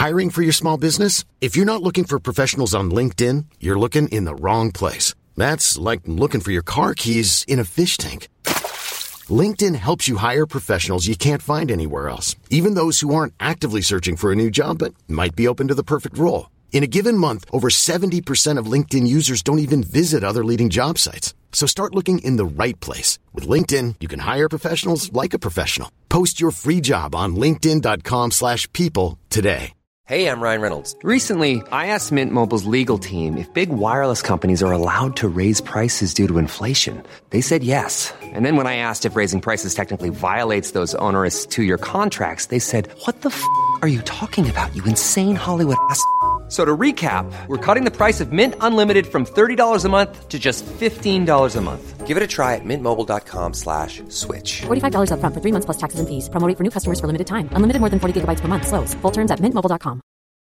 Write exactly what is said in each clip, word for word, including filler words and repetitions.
Hiring for your small business? If you're not looking for professionals on LinkedIn, you're looking in the wrong place. That's like looking for your car keys in a fish tank. LinkedIn helps you hire professionals you can't find anywhere else, even those who aren't actively searching for a new job but might be open to the perfect role. In a given month, over seventy percent of LinkedIn users don't even visit other leading job sites. So start looking in the right place. With LinkedIn, you can hire professionals like a professional. Post your free job on linkedin.com slash people today. Hey, I'm Ryan Reynolds. Recently, I asked Mint Mobile's legal team if big wireless companies are allowed to raise prices due to inflation. They said yes. And then when I asked if raising prices technically violates those onerous two-year contracts, they said, what the f*** are you talking about, you insane Hollywood ass f- So to recap, we're cutting the price of Mint Unlimited from thirty dollars a month to just fifteen dollars a month. Give it a try at mintmobile.com slash switch. forty-five dollars up front for three months plus taxes and fees. Promo rate for new customers for limited time. Unlimited more than forty gigabytes per month. Slows full terms at mint mobile dot com.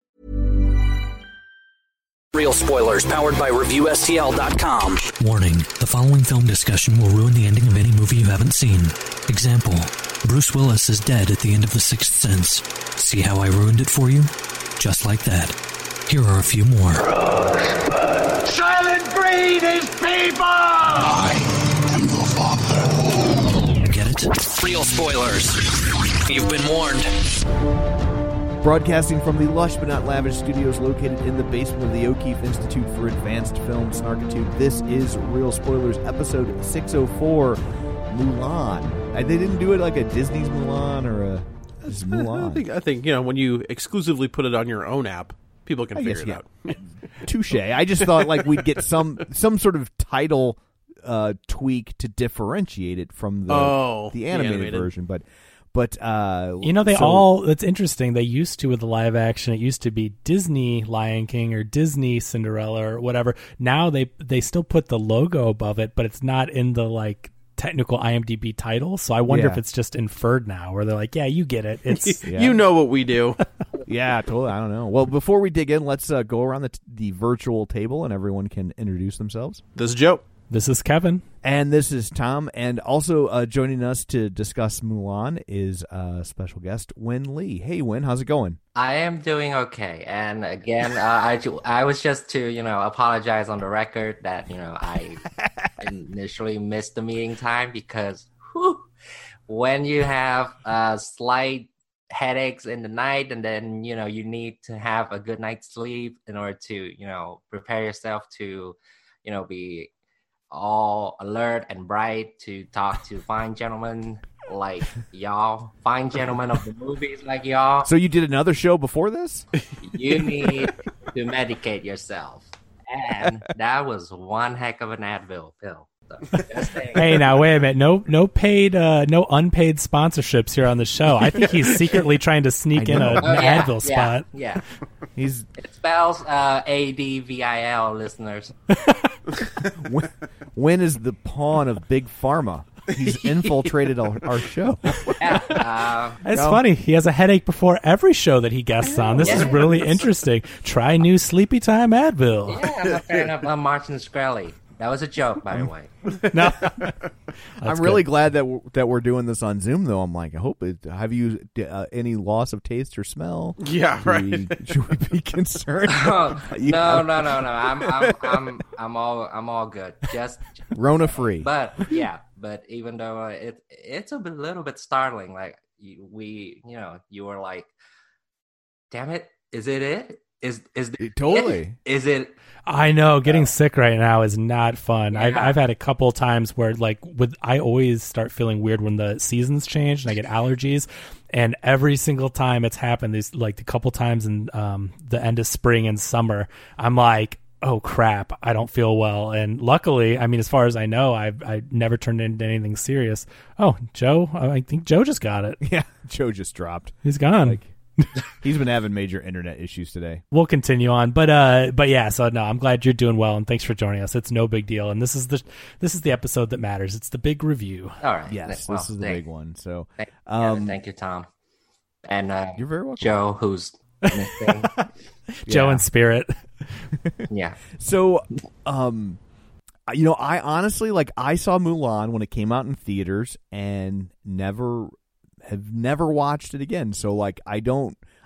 Real spoilers powered by Review S T L dot com. Warning, the following film discussion will ruin the ending of any movie you haven't seen. Example, Bruce Willis is dead at the end of The Sixth Sense. See how I ruined it for you? Just like that. Here are a few more. Rosebud. Silent breed is people! I am the father. Get it? Real spoilers. You've been warned. Broadcasting from the lush but not lavish studios located in the basement of the O'Keefe Institute for Advanced Film Snarkitude, this is Real Spoilers, episode six oh four, Mulan. They didn't do it like a Disney's Mulan or a just Mulan. I think, I think, you know, when you exclusively put it on your own app, people can I figure guess, it yeah. out. Touche. I just thought like we'd get some some sort of title uh, tweak to differentiate it from the oh, the animated, the animated version, but but uh, you know they so, all. It's interesting. They used to with the live action. It used to be Disney Lion King or Disney Cinderella or whatever. Now they they still put the logo above it, but it's not in the like technical I M D B title. So I wonder yeah. if it's just inferred now, where they're like, yeah, you get it. It's yeah. You know what we do. Yeah, totally. I don't know. Well, before we dig in, let's uh, go around the, t- the virtual table and everyone can introduce themselves. This is Joe. This is Kevin. And this is Tom. And also uh, joining us to discuss Mulan is uh, special guest Win Lee. Hey, Win, how's it going? I am doing okay. And again, uh, I, I was just to, you know, apologize on the record that, you know, I initially missed the meeting time because whew, when you have a slight headaches in the night and then, you know, you need to have a good night's sleep in order to, you know, prepare yourself to, you know, be all alert and bright to talk to fine gentlemen like y'all, fine gentlemen of the movies like y'all. So you did another show before this? You need to medicate yourself. And that was one heck of an Advil pill. So hey, now wait a minute. No, no paid, uh, no unpaid sponsorships here on the show. I think he's secretly trying to sneak in a, an oh, yeah, Advil yeah, spot. Yeah, he's it spells uh, A D V I L, listeners. Win, Win is the pawn of Big Pharma. He's infiltrated our, our show. Yeah, uh, it's no. funny. He has a headache before every show that he guests on. This yeah. is really interesting. Try new Sleepy Time Advil. Yeah, I'm a fan of uh, Martin Shkreli. That was a joke, by the way. No, I'm really glad that we're, that we're doing this on Zoom, though. I'm like, I hope it. Have you uh, any loss of taste or smell? Yeah, do right. We, should we be concerned? Oh, no, no, no, no. I'm, I'm, I'm, I'm all, I'm all good. Just Rona free. But yeah, but even though it, it's a bit, little bit startling. Like we, you know, you were like, "Damn it, is it it? Is is it, totally? It? Is it?" I know getting uh, sick right now is not fun. Yeah. I've I've had a couple times where like with I always start feeling weird when the seasons change and I get allergies, and every single time it's happened, these like a couple times in um, the end of spring and summer, I'm like, oh crap, I don't feel well. And luckily, I mean, as far as I know, I've I never turned into anything serious. Oh, Joe, I think Joe just got it. Yeah, Joe just dropped. He's gone. Like, he's been having major internet issues today. We'll continue on, but uh, but yeah. So no, I'm glad you're doing well, and thanks for joining us. It's no big deal, and this is the this is the episode that matters. It's the big review. All right. Yes, well, this is the thank, big one. So, thank, um, yeah, thank you, Tom, and uh, you're very welcome, Joe, who's missing. Joe in spirit. Yeah. So, um, you know, I honestly like I saw Mulan when it came out in theaters, and never have never watched it again. So, like, I don't.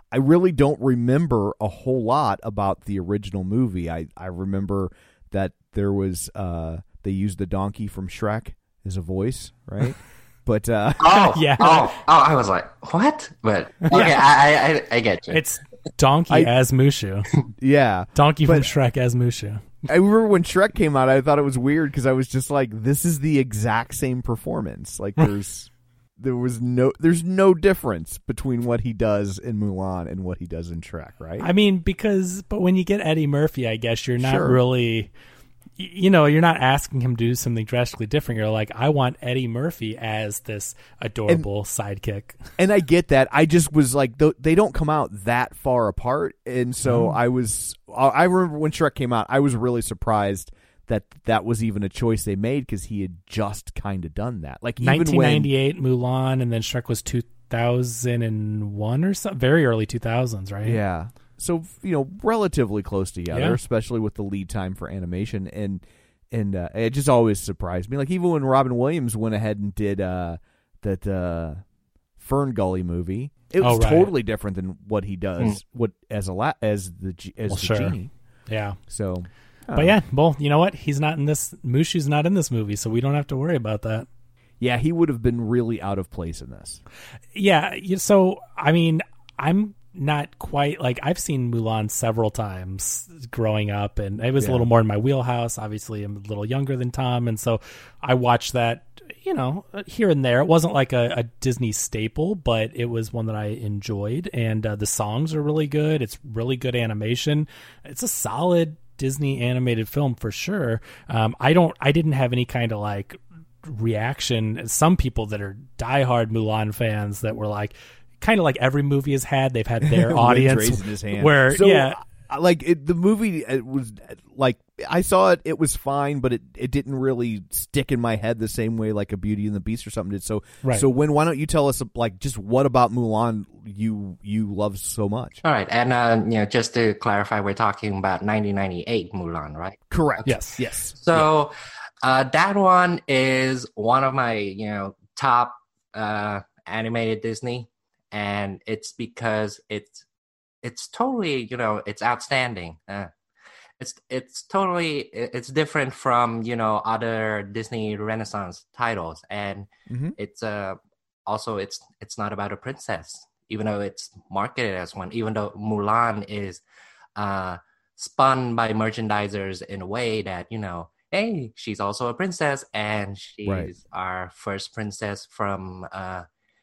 I really don't remember a whole lot about the original movie. I, I remember that there was uh, they used the donkey from Shrek as a voice, right? But uh, oh yeah, oh oh, I was like, what? But okay, yeah. I, I I get you. It's Donkey I, as Mushu. Yeah, Donkey from Shrek as Mushu. I remember when Shrek came out, I thought it was weird because I was just like, this is the exact same performance. Like there's there was no there's no difference between what he does in Mulan and what he does in Shrek, right? I mean, because but when you get Eddie Murphy, I guess you're not sure. really, you know, you're not asking him to do something drastically different. You're like, I want Eddie Murphy as this adorable and, sidekick. And I get that. I just was like, they don't come out that far apart. And so mm. I was, I remember when Shrek came out, I was really surprised that that was even a choice they made because he had just kind of done that. Like nineteen ninety-eight when, Mulan, and then Shrek was two thousand one or something, very early two thousands, right? Yeah. So, you know, relatively close together, yeah. especially with the lead time for animation. And and uh, it just always surprised me. Like, even when Robin Williams went ahead and did uh, that uh, Fern Gully movie, it was oh, right. totally different than what he does mm. what as a la- as the, as well, the sure. genie. Yeah. So, but yeah, well, you know what? He's not in this. Mushu's not in this movie, so we don't have to worry about that. Yeah, he would have been really out of place in this. Yeah. So, I mean, I'm not quite like I've seen Mulan several times growing up, and it was yeah. a little more in my wheelhouse. Obviously, I'm a little younger than Tom, and so I watched that, you know, here and there. It wasn't like a, a Disney staple, but it was one that I enjoyed, and uh, the songs are really good. It's really good animation. It's a solid Disney animated film for sure. Um, I don't, I didn't have any kind of like reaction. Some people that are diehard Mulan fans that were like, kind of like every movie has had, they've had their audience raising his hand. where, so, yeah, like it, the movie it was like I saw it, it was fine, but it, it didn't really stick in my head the same way like a Beauty and the Beast or something did. So, right. so when why don't you tell us like just what about Mulan you you love so much? All right, and uh, you know, just to clarify, we're talking about nineteen ninety-eight Mulan, right? Correct. Okay. Yes. Yes. So yeah. uh, that one is one of my you know top uh, animated Disney. And it's because it's it's totally, you know, it's outstanding. Uh, it's it's totally it's different from, you know, other Disney Renaissance titles, and mm-hmm. it's uh also it's it's not about a princess, even though it's marketed as one. Even though Mulan is uh spun by merchandisers in a way that, you know, hey, she's also a princess, and she's right. our first princess from uh.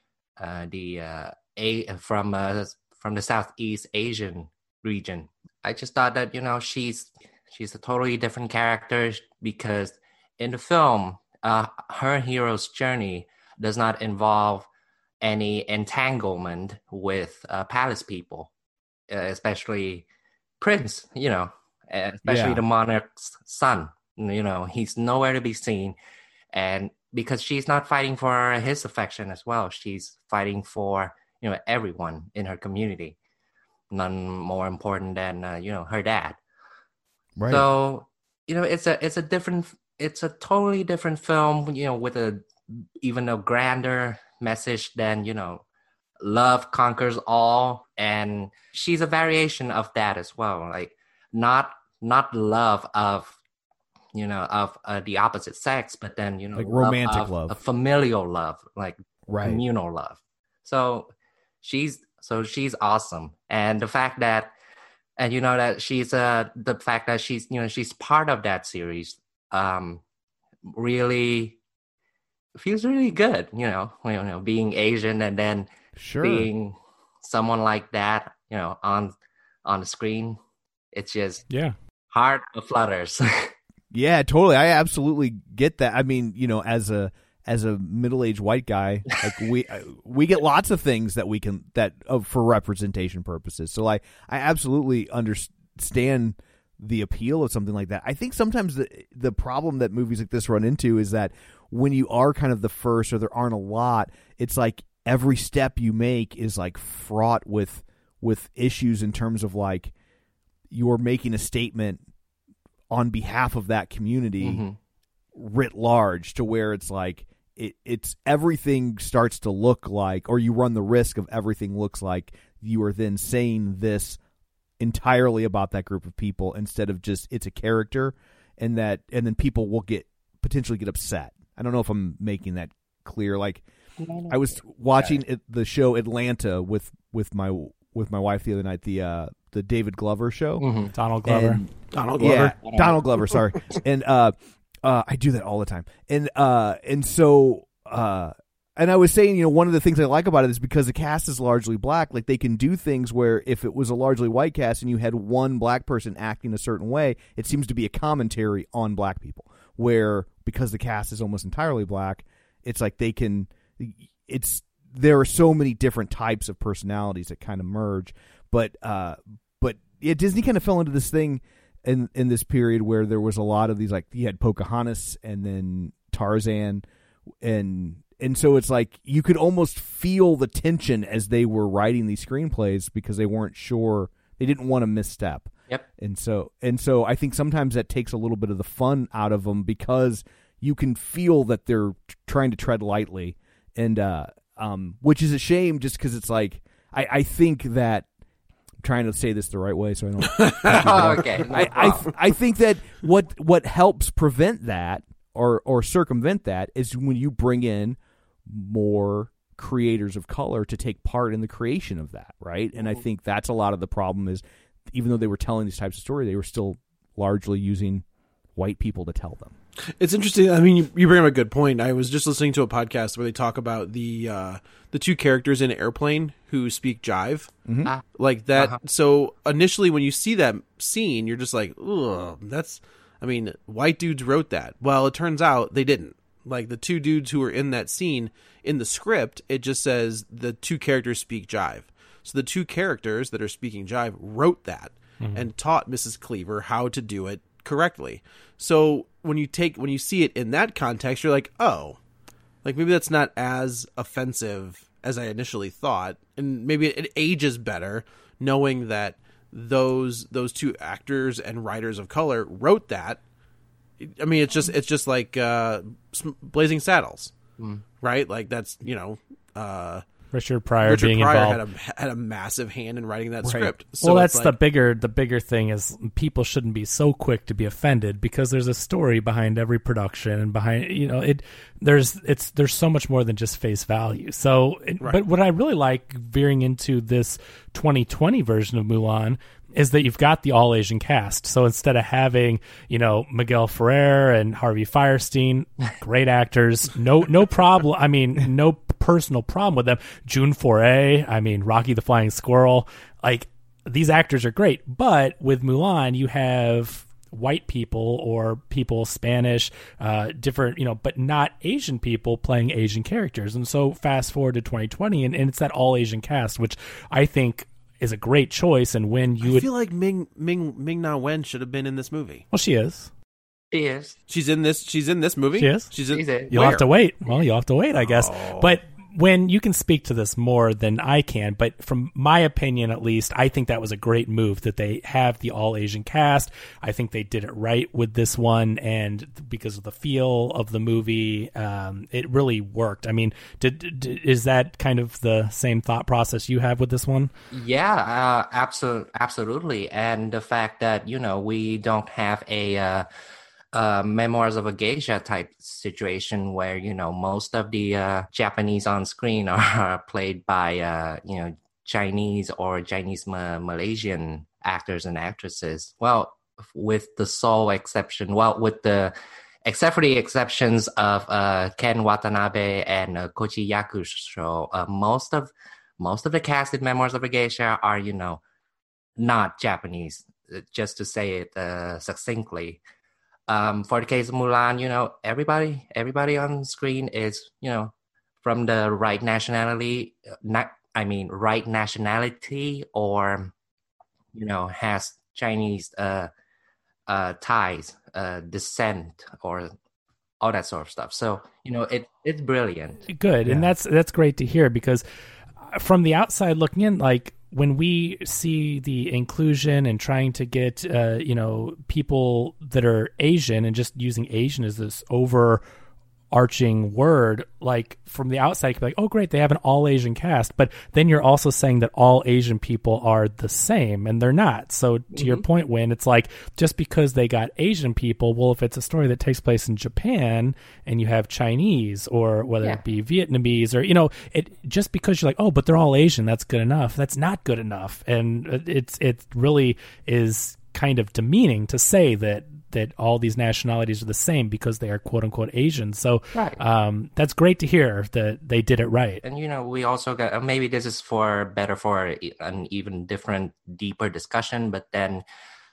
Uh, the uh, a from uh, from the Southeast Asian region. I just thought that you know she's she's a totally different character because in the film, uh, her hero's journey does not involve any entanglement with uh, palace people, uh, especially Prince. You know, especially yeah. the monarch's son. You know, he's nowhere to be seen, and because she's not fighting for his affection as well. She's fighting for, you know, everyone in her community. None more important than, uh, you know, her dad. Right. So, you know, it's a it's a different, it's a totally different film, you know, with a even a grander message than, you know, love conquers all. And she's a variation of that as well. Like not not love of, you know, of uh, the opposite sex, but then, you know, like romantic love, love, a familial love, like right. communal love. So she's, so she's awesome. And the fact that, and you know, that she's, uh, the fact that she's, you know, she's part of that series, um, really feels really good, you know, you know, being Asian and then sure. being someone like that, you know, on, on the screen. It's just, yeah, heart flutters. Yeah, totally. I absolutely get that. I mean, you know, as a as a middle-aged white guy, like we we get lots of things that we can that uh, for representation purposes. So I I absolutely understand the appeal of something like that. I think sometimes the the problem that movies like this run into is that when you are kind of the first or there aren't a lot, it's like every step you make is like fraught with with issues in terms of like you're making a statement on behalf of that community mm-hmm. writ large, to where it's like it, it's everything starts to look like, or you run the risk of everything looks like you are then saying this entirely about that group of people instead of just it's a character, and that and then people will get potentially get upset. I don't know if I'm making that clear. Like I was watching it, the show Atlanta with with my with my wife the other night, the uh, the David Glover show. Mm-hmm. Donald Glover. And, Donald Glover. Yeah, Donald Glover, sorry. and uh, uh, I do that all the time. And uh, and so uh, and I was saying, you know, one of the things I like about it is because the cast is largely black, like they can do things where if it was a largely white cast and you had one black person acting a certain way, it seems to be a commentary on black people. Where because the cast is almost entirely black, it's like they can it's there are so many different types of personalities that kind of merge. But uh, but yeah, Disney kind of fell into this thing in in this period where there was a lot of these, like you had Pocahontas and then Tarzan, and and so it's like you could almost feel the tension as they were writing these screenplays because they weren't sure, they didn't want to misstep. Yep. And so and so I think sometimes that takes a little bit of the fun out of them because you can feel that they're trying to tread lightly, and uh, um, which is a shame just because it's like I, I think that I'm trying to say this the right way so I don't. oh, okay. No I I, I think that what what helps prevent that or or circumvent that is when you bring in more creators of color to take part in the creation of that, right? And I think that's a lot of the problem is even though they were telling these types of stories, they were still largely using white people to tell them. It's interesting. I mean, you, you bring up a good point. I was just listening to a podcast where they talk about the uh, the two characters in Airplane who speak jive, mm-hmm. Ah. like that. Uh-huh. So initially, when you see that scene, you're just like, "Ugh, that's." I mean, white dudes wrote that. Well, it turns out they didn't. Like the two dudes who were in that scene in the script, it just says the two characters speak jive. So the two characters that are speaking jive wrote that mm-hmm. and taught Missus Cleaver how to do it correctly. So when you take when you see it in that context, you're like, oh, like maybe that's not as offensive as I initially thought, and maybe it, it ages better knowing that those those two actors and writers of color wrote that. I mean, it's just it's just like uh, Blazing Saddles, mm. right? Like that's you know. Uh, Richard Pryor Richard being Pryor involved had a had a massive hand in writing that right. script. So well, that's like, the bigger the bigger thing is people shouldn't be so quick to be offended because there's a story behind every production and behind you know it. There's it's there's so much more than just face value. So, it, right. but what I really like veering into this twenty twenty version of Mulan is that you've got the all Asian cast. So instead of having, you know, Miguel Ferrer and Harvey Fierstein, great actors, no no problem. I mean, no personal problem with them. June Foray, I mean, Rocky the Flying Squirrel, like these actors are great. But with Mulan, you have white people or people Spanish, uh, different, you know, but not Asian people playing Asian characters. And so fast forward to twenty twenty, and, and it's that all Asian cast, which I think is a great choice. And when you I would feel like Ming Ming Ming Na Wen should have been in this movie. Well, she is. She is. She's in this. She's in this movie. She is. She's in. She's in. You'll where? have to wait. Well, you'll have to wait, I guess. Oh. But when you can speak to this more than I can, but from my opinion, at least, I think that was a great move that they have the all Asian cast. I think they did it right with this one, and because of the feel of the movie, um, it really worked. I mean, did, did is that kind of the same thought process you have with this one? Yeah, uh, absolutely, absolutely. And the fact that you know we don't have a uh, uh, Memoirs of a Geisha type situation where you know most of the uh, Japanese on screen are played by uh, you know Chinese or Chinese Ma- Malaysian actors and actresses. Well, with the sole exception, well, with the except for the exceptions of uh, Ken Watanabe and uh, Koichi Yakusho, uh, most of most of the cast in Memoirs of a Geisha are you know not Japanese. Just to say it uh, succinctly. Um, for the case of Mulan, you know, everybody, everybody on screen is, you know, from the right nationality, not, I mean, right nationality or, you know, has Chinese uh, uh, ties, uh, descent, or all that sort of stuff. So, you know, it it's brilliant. Good, Yeah. and that's that's great to hear because from the outside looking in, like, when we see the inclusion and trying to get, uh, you know, people that are Asian and just using Asian as this over arching word. Like from the outside, you could be like, oh, great, they have an all Asian cast. But then you're also saying that all Asian people are the same, and they're not. So to mm-hmm. your point, Win, it's like just because they got Asian people, well, if it's a story that takes place in Japan and you have Chinese or whether yeah. it be Vietnamese or, you know, it just because you're like, oh, but they're all Asian, that's good enough. That's not good enough. And it's it really is kind of demeaning to say that that all these nationalities are the same because they are quote unquote Asian. So right. um, that's great to hear that they did it right. And, you know, we also got, uh, maybe this is for better for an even different, deeper discussion, but then,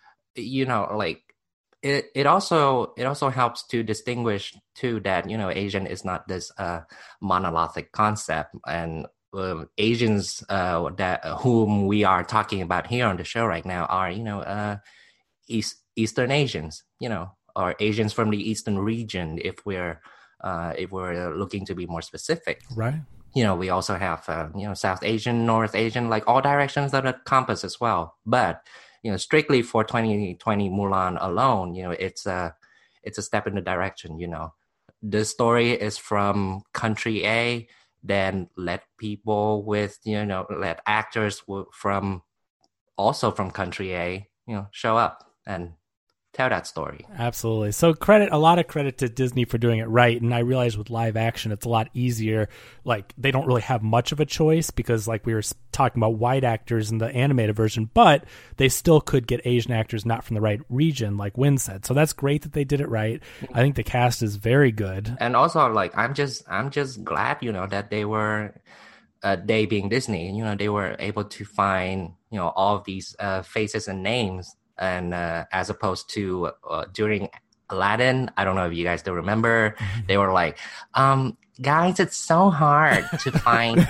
you know, like it, it also, it also helps to distinguish too that, you know, Asian is not this uh, monolithic concept, and uh, Asians uh, that uh, whom we are talking about here on the show right now are, you know, uh, East, Eastern Asians, you know, or Asians from the Eastern region, if we're uh, if we're looking to be more specific. Right. You know, we also have, uh, you know, South Asian, North Asian, like all directions of the compass as well. But, you know, strictly for twenty twenty Mulan alone, you know, it's a, it's a step in the direction, you know. The story is from country A, then let people with, you know, let actors from, also from country A, you know, show up and tell that story. Absolutely. So credit, a lot of credit to Disney for doing it right. And I realize with live action, it's a lot easier. Like they don't really have much of a choice because like we were talking about white actors in the animated version, but they still could get Asian actors not from the right region, like Win said. So that's great that they did it right. I think the cast is very good. And also like, I'm just, I'm just glad, you know, that they were, uh, they being Disney, you know, they were able to find, you know, all of these uh, faces and names. And uh, as opposed to uh, during Aladdin, I don't know if you guys still remember, they were like, um, guys, it's so hard to find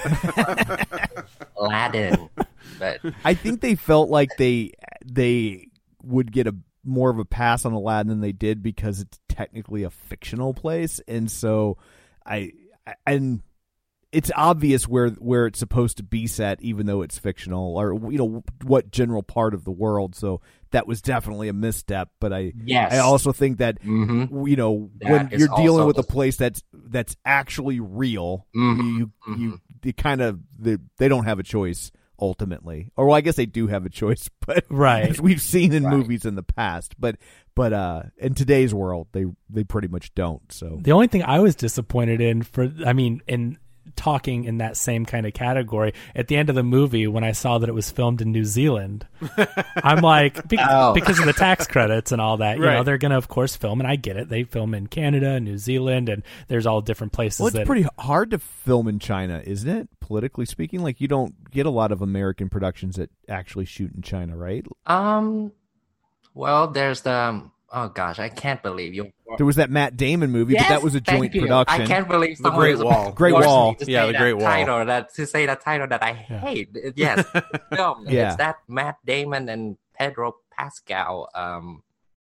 Aladdin. But I think they felt like they they would get a more of a pass on Aladdin than they did because it's technically a fictional place, and so I and. It's obvious where where it's supposed to be set, even though it's fictional, or you know what general part of the world. So that was definitely a misstep. But I, yes. I also think that mm-hmm. you know that when you're dealing with the... a place that's that's actually real, mm-hmm. you mm-hmm. you, you kind of they, they don't have a choice ultimately, or well, I guess they do have a choice, but right as we've seen in right. movies in the past, but. But uh, in today's world, they they pretty much don't. So the only thing I was disappointed in, for I mean, in talking in that same kind of category, at the end of the movie when I saw that it was filmed in New Zealand, I'm like, be- oh. because of the tax credits and all that, you right. know, they're going to of course film, and I get it. They film in Canada, New Zealand, and there's all different places. Well, it's that pretty hard to film in China, isn't it? Politically speaking, like you don't get a lot of American productions that actually shoot in China, right? Um. Well, there's the um, oh gosh, I can't believe you. There was that Matt Damon movie, yes, but that was a joint production. I can't believe the Great Wall. Great Wall. Yeah, the Great Wall. Title that to say that title that I yeah. hate. Yes, film. Yeah. It's that Matt Damon and Pedro Pascal, um,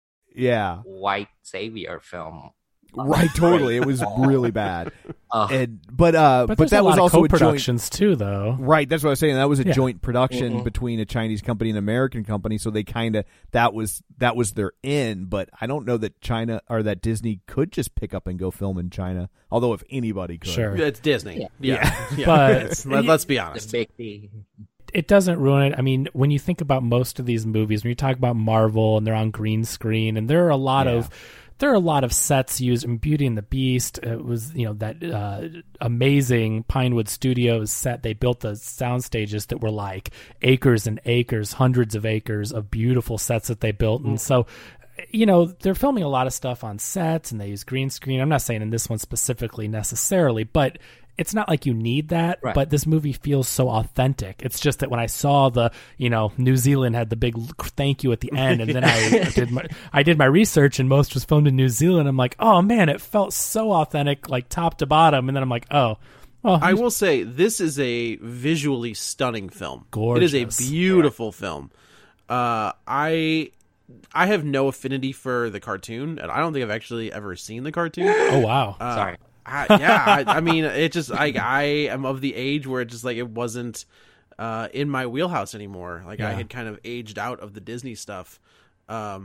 yeah, white savior film. Right, totally. It was really bad. Uh, and but uh, but, but that a was lot also of a joint co-productions too, though. Right, that's what I was saying. That was a Yeah. joint production Mm-hmm. between a Chinese company and an American company, so they kind of that was that was their in. But I don't know that China or that Disney could just pick up and go film in China. Although if anybody could, Sure. It's Disney. Yeah. Yeah, yeah. But- It's- let, let's be the honest. big D. It doesn't ruin it. I mean, when you think about most of these movies, when you talk about Marvel and they're on green screen, and there are a lot Yeah. of there are a lot of sets used in Beauty and the Beast. It was, you know, that uh, amazing Pinewood Studios set. They built the sound stages that were like acres and acres, hundreds of acres of beautiful sets that they built. And so, you know, they're filming a lot of stuff on sets and they use green screen. I'm not saying in this one specifically necessarily, but it's not like you need that, Right. but this movie feels so authentic. It's just that when I saw the, you know, New Zealand had the big thank you at the end, and then I did my I did my research, and most was filmed in New Zealand. I'm like, oh man, it felt so authentic, like top to bottom. And then I'm like, oh, well, I will say this is a visually stunning film. Gorgeous. It is a beautiful film. Uh, I I have no affinity for the cartoon, and I don't think I've actually ever seen the cartoon. oh wow, Uh, Sorry. I, yeah, I, I mean, it just like I am of the age where it just like it wasn't uh, in my wheelhouse anymore. Like I Yeah. had kind of aged out of the Disney stuff. Um,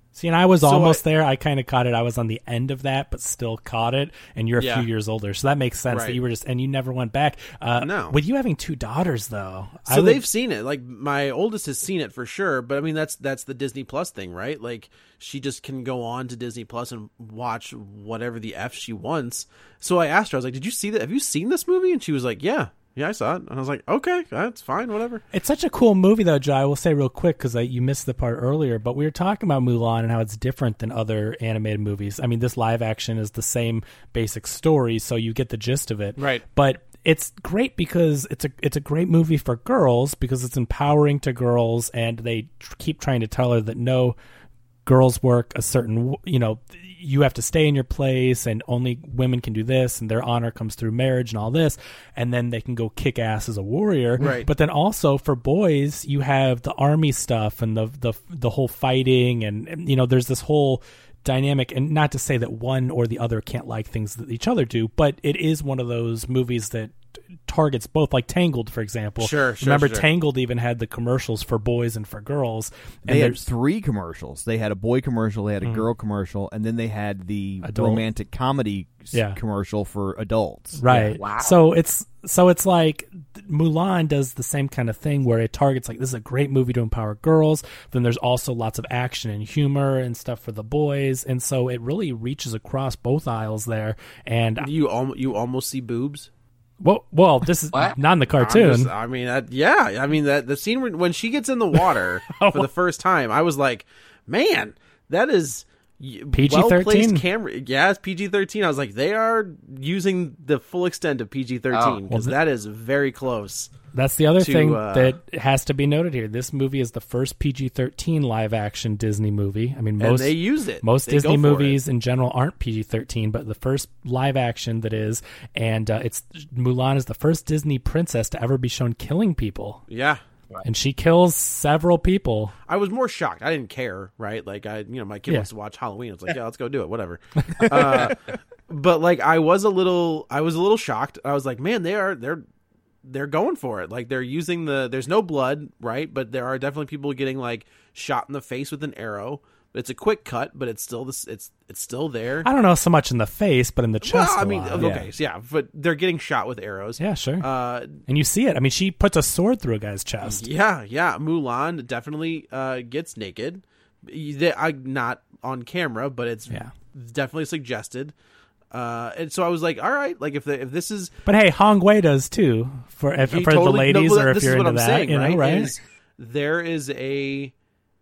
See, and I was So almost I- there. I kind of caught it. I was on the end of that, but still caught it. And you're a Yeah. few years older, so that makes sense Right. that you were just and you never went back. Uh, No. with you having two daughters, though, I So would- they've seen it. Like my oldest has seen it for sure, but I mean that's that's the Disney Plus thing, right? Like she just can go on to Disney Plus and watch whatever the F she wants. So I asked her, I was like, "Did you see that? Have you seen this movie?" And she was like, "Yeah, yeah, I saw it." And I was like, "Okay, that's fine, whatever." It's such a cool movie, though, Joe. I will say real quick because you missed the part earlier, but we were talking about Mulan and how it's different than other animated movies. I mean, this live action is the same basic story, so you get the gist of it. Right. But it's great because it's a it's a great movie for girls because it's empowering to girls, and they tr- keep trying to tell her that no, girls work a certain, w- you know, you have to stay in your place and only women can do this and their honor comes through marriage and all this, and then they can go kick ass as a warrior. Right. But then also for boys, you have the army stuff and the the the whole fighting and, and you know, there's this whole dynamic, and not to say that one or the other can't like things that each other do, but it is one of those movies that targets both, like Tangled, for example. Sure, sure, Remember, sure. Tangled even had the commercials for boys and for girls. And They had there's- three commercials. They had a boy commercial, they had a Mhm. girl commercial, and then they had the Adult. romantic comedy s- Yeah. commercial for adults. Right. Wow. So it's so it's like Mulan does the same kind of thing where it targets like this is a great movie to empower girls. Then there's also lots of action and humor and stuff for the boys, and so it really reaches across both aisles there. And You al- you almost see boobs. well, well, this is What? not in the I'm cartoon. just- I mean, that, yeah. I mean that the scene when, when she gets in the water Oh. for the first time, I was like, man, that is y- P G thirteen? well-placed camera. Yeah, it's P G thirteen. I was like, they are using the full extent of P G thirteen Oh. because Well, that is very close. That's the other to, thing uh, that has to be noted here. This movie is the first P G thirteen live action Disney movie. I mean, And most they use it. Most They Disney go for movies in general aren't P G thirteen, but the first live action that is, and uh, it's Mulan is the first Disney princess to ever be shown killing people, Yeah. and she kills several people. I was more shocked. I didn't care, right? Like I, you know, my kid Yeah. wants to watch Halloween. I was like, yeah, let's go do it, whatever. uh, but like, I was a little, I was a little shocked. I was like, man, they are, they're, they're going for it. Like they're using the, there's no blood, right? But there are definitely people getting like shot in the face with an arrow. It's a quick cut, but it's still this, it's, it's still there. I don't know so much in the face, but in the chest. Well, I a mean, lot. okay, so yeah, but they're getting shot with arrows. Yeah, sure. Uh, and you see it. I mean, she puts a sword through a guy's chest. Yeah, yeah. Mulan definitely uh, gets naked. They, I, not on camera, but it's Yeah. definitely suggested. Uh, and so I was like, all right, like if the, if this is But hey, Hong Wei does too for if, he for totally- the ladies, no, well, or if this you're is what into I'm that, saying, you know, right? right? Is there is a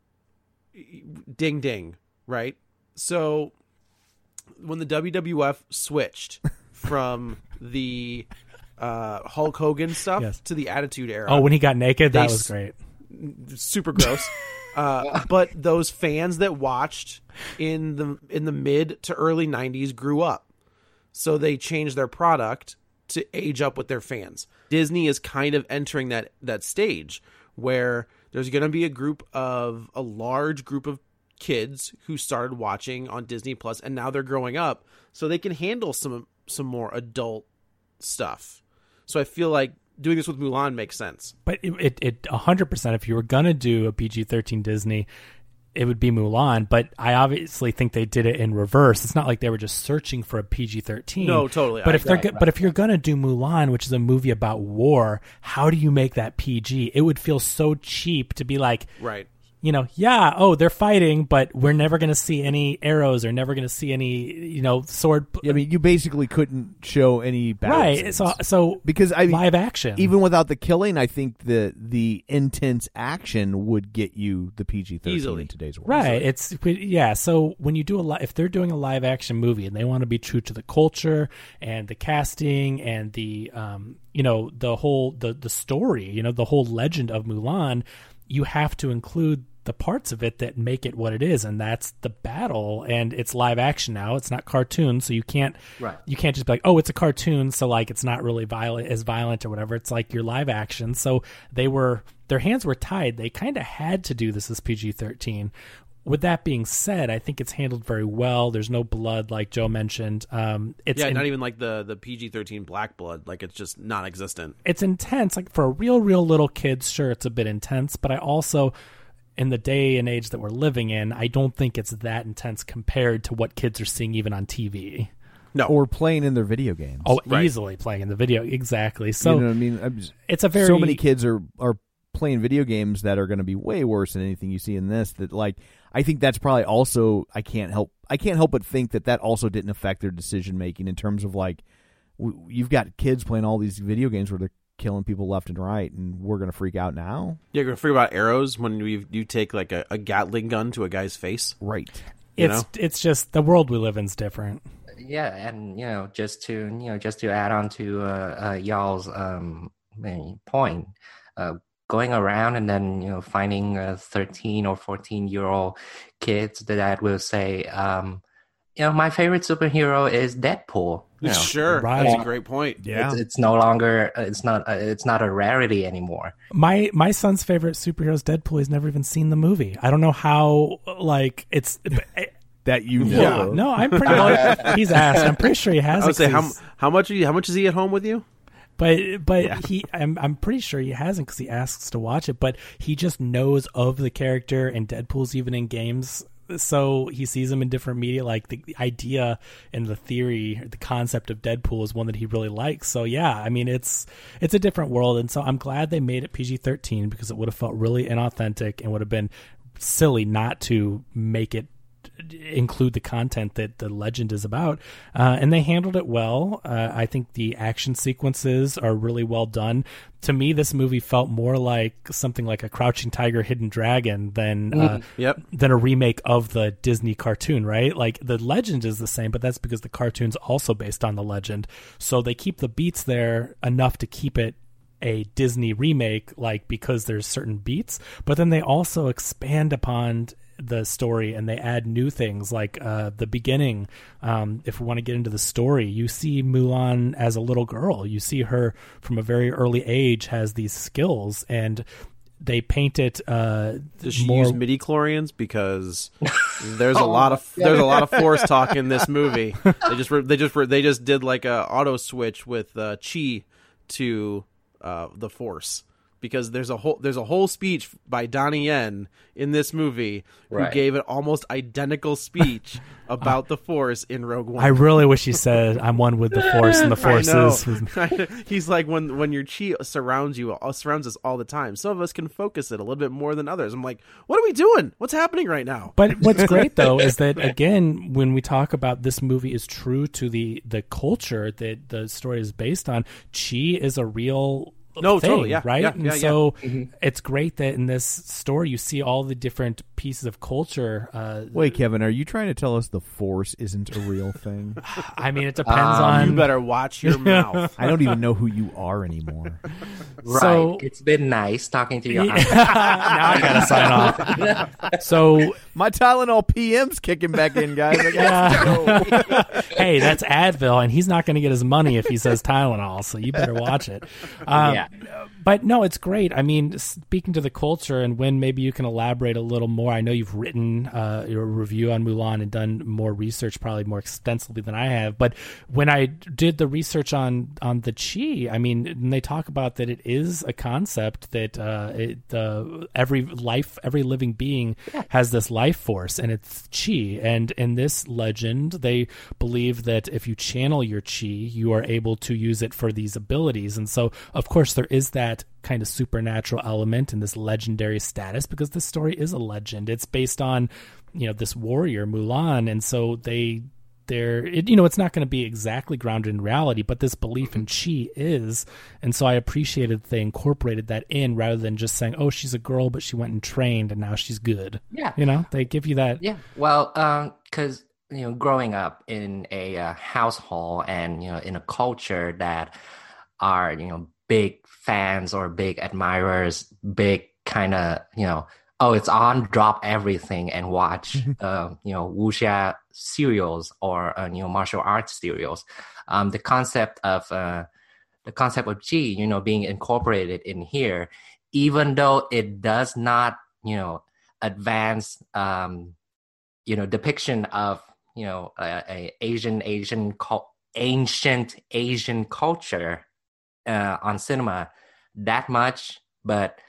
ding ding, right? So when the W W F switched from the uh, Hulk Hogan stuff Yes. to the Attitude Era, Oh, when he got naked, They that was s- great. super gross. Uh, but those fans that watched in the in the mid to early nineties grew up, so they changed their product to age up with their fans. Disney is kind of entering that that stage where there's going to be a group of a large group of kids who started watching on Disney Plus, and now they're growing up, so they can handle some some more adult stuff. So I feel like doing this with Mulan makes sense. But it, it, it one hundred percent, if you were going to do a P G thirteen Disney, it would be Mulan. But I obviously think they did it in reverse. It's not like they were just searching for a P G thirteen. No, totally. But I if they're agree. go- but if you're going to do Mulan, which is a movie about war, how do you make that P G? It would feel so cheap to be like, Right. you know, yeah, oh, they're fighting, but we're never going to see any arrows or never going to see any, you know, sword. I mean, you basically couldn't show any battle Right. scenes. So, so because I mean, live action, even without the killing, I think the the intense action would get you the P G thirteen Easily. in today's world. right. It's yeah. So when you do a li- if they're doing a live action movie and they want to be true to the culture and the casting and the um you know the whole the the story, you know, the whole legend of Mulan, you have to include the parts of it that make it what it is, and that's the battle. And it's live action now; it's not cartoon, so you can't Right. you can't just be like, oh, it's a cartoon, so like it's not really violent as violent or whatever. It's like your live action. So they were their hands were tied. They kind of had to do this as P G thirteen. With that being said, I think it's handled very well. There's no blood, like Joe mentioned. Um, it's Yeah, in- not even like the the P G thirteen black blood. Like it's just non-existent. it's intense. Like for a real, real little kids, sure, it's a bit intense. But I also, in the day and age that we're living in, I don't think it's that intense compared to what kids are seeing even on T V. No, or playing in their video games. Oh, right. easily playing in the video, exactly. So you know what I mean, I'm just, it's a very so many kids are are playing video games that are going to be way worse than anything you see in this. That like, I think that's probably also I can't help I can't help but think that that also didn't affect their decision making in terms of like, w- you've got kids playing all these video games where they're killing people left and right, and we're going to freak out now. You're going to freak about arrows when you you take like a, a Gatling gun to a guy's face, right? You it's know? it's just the world we live in is different. Yeah, and you know, just to you know, just to add on to uh, uh, y'all's um, point, uh, going around and then you know finding uh, thirteen or fourteen year old kids that will say, um, you know, my favorite superhero is Deadpool. You know, sure, right. That's a great point. Yeah, it's, it's no longer it's not uh, it's not a rarity anymore. My my son's favorite superhero is Deadpool. He's never even seen the movie. I don't know how like it's. That you know. Yeah, no, I'm pretty. Well, he's asked. I'm pretty sure he has. I would say how how much are you, how much is he at home with you? But but Yeah. he, I'm I'm pretty sure he hasn't because he asks to watch it. But he just knows of the character, and Deadpool's even in games, so he sees him in different media. Like the, the idea and the theory, the concept of Deadpool is one that he really likes. So yeah, I mean it's it's a different world, and so I'm glad they made it P G thirteen because it would have felt really inauthentic and would have been silly not to make it include the content that the legend is about, uh, and they handled it well. Uh, I think the action sequences are really well done. To me, this movie felt more like something like a Crouching Tiger, Hidden Dragon than uh, Yep. than a remake of the Disney cartoon, right? Like the legend is the same, but that's because the cartoon's also based on the legend. So they keep the beats there enough to keep it a Disney remake, like because there's certain beats, but then they also expand upon the story and they add new things like uh the beginning. Um if we want to get into the story, you see Mulan as a little girl. You see her from a very early age has these skills, and they paint it uh Does she more... use midi-chlorians? Because there's a lot of there's a lot of force talk in this movie. They just re- they just re- they just did like a auto switch with uh, chi to uh, the force. Because there's a whole there's a whole speech by Donnie Yen in this movie who Right. gave an almost identical speech about the Force in Rogue One. I really wish he said I'm one with the Force and the Force I know. is with me. He's like when when your chi surrounds you, uh, surrounds us all the time. Some of us can focus it a little bit more than others. I'm like, what are we doing? What's happening right now? But what's great though is that again, when we talk about this movie is true to the the culture that the story is based on, chi is a real No, thing, totally, yeah, right? yeah, and yeah, so yeah. Mm-hmm. it's great that in this story you see all the different pieces of culture. Uh, Wait, Kevin, are you trying to tell us the Force isn't a real thing? I mean, it depends Um, on. You better watch your mouth. I don't even know who you are anymore. Right. So- It's been nice talking to you. now I gotta sign off. So My Tylenol P M's kicking back in, guys. I yeah. Hey, that's Advil, and he's not going to get his money if he says Tylenol. So you better watch it. Um, Yeah. But no, it's great. I mean, speaking to the culture, and when maybe you can elaborate a little more. I know you've written uh, your review on Mulan and done more research, probably more extensively than I have. But when I did the research on on the chi, I mean, and they talk about that it is a concept that uh, it, uh, every life, every living being has this life force, and it's chi. And in this legend, they believe that if you channel your chi, you are able to use it for these abilities. And so, of course, there is that kind of supernatural element in this legendary status because this story is a legend. It's based on, you know, this warrior Mulan, and so they they're it, you know, it's not going to be exactly grounded in reality, but this belief in chi is. And so I appreciated that they incorporated that in rather than just saying, oh, she's a girl but she went and trained and now she's good. Yeah. You know, they give you that. Yeah, well, because you know, growing up in a uh, household and you know, in a culture that are you know big fans or big admirers, big kind of you know, oh, it's on, drop everything and watch, uh, you know, wuxia serials or uh, you know, martial arts serials. Um, the concept of uh, the concept of chi, you know, being incorporated in here, even though it does not, you know, advance, um, you know, depiction of you know, a, a Asian Asian ancient Asian culture uh, on cinema that much, but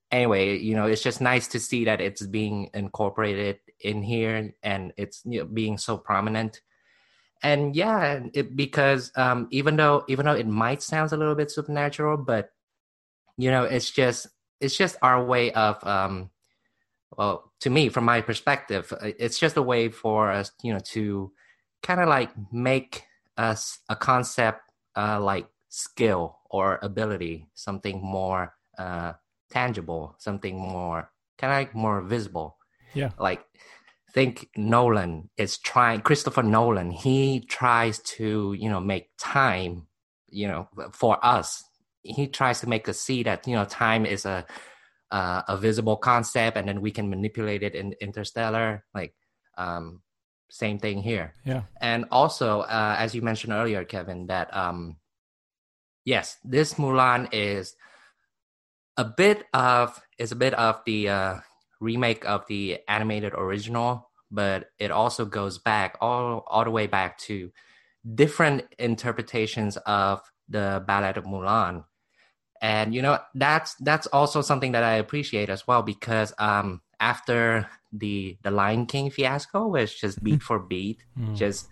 anyway, you know, it's just nice to see that it's being incorporated in here and it's, you know, being so prominent. And yeah, it, because um, even though even though it might sound a little bit supernatural, but you know, it's just it's just our way of, um, well, to me, from my perspective, it's just a way for us, you know, to kind of like make us a concept uh, like skill or ability, something more uh, tangible, something more kind of like more visible. Yeah, like. Think Nolan is trying, Christopher Nolan, he tries to, you know, make time, you know, for us. He tries to make us see that, you know, time is a uh, a visible concept and then we can manipulate it in Interstellar. Like, um, same thing here. Yeah. And also, uh, as you mentioned earlier, Kevin, that, um, yes, this Mulan is a bit of, is a bit of the, uh, remake of the animated original, but it also goes back all all the way back to different interpretations of the Ballad of Mulan. And you know, that's that's also something that I appreciate as well, because um after the the Lion King fiasco, which just beat for beat, mm. just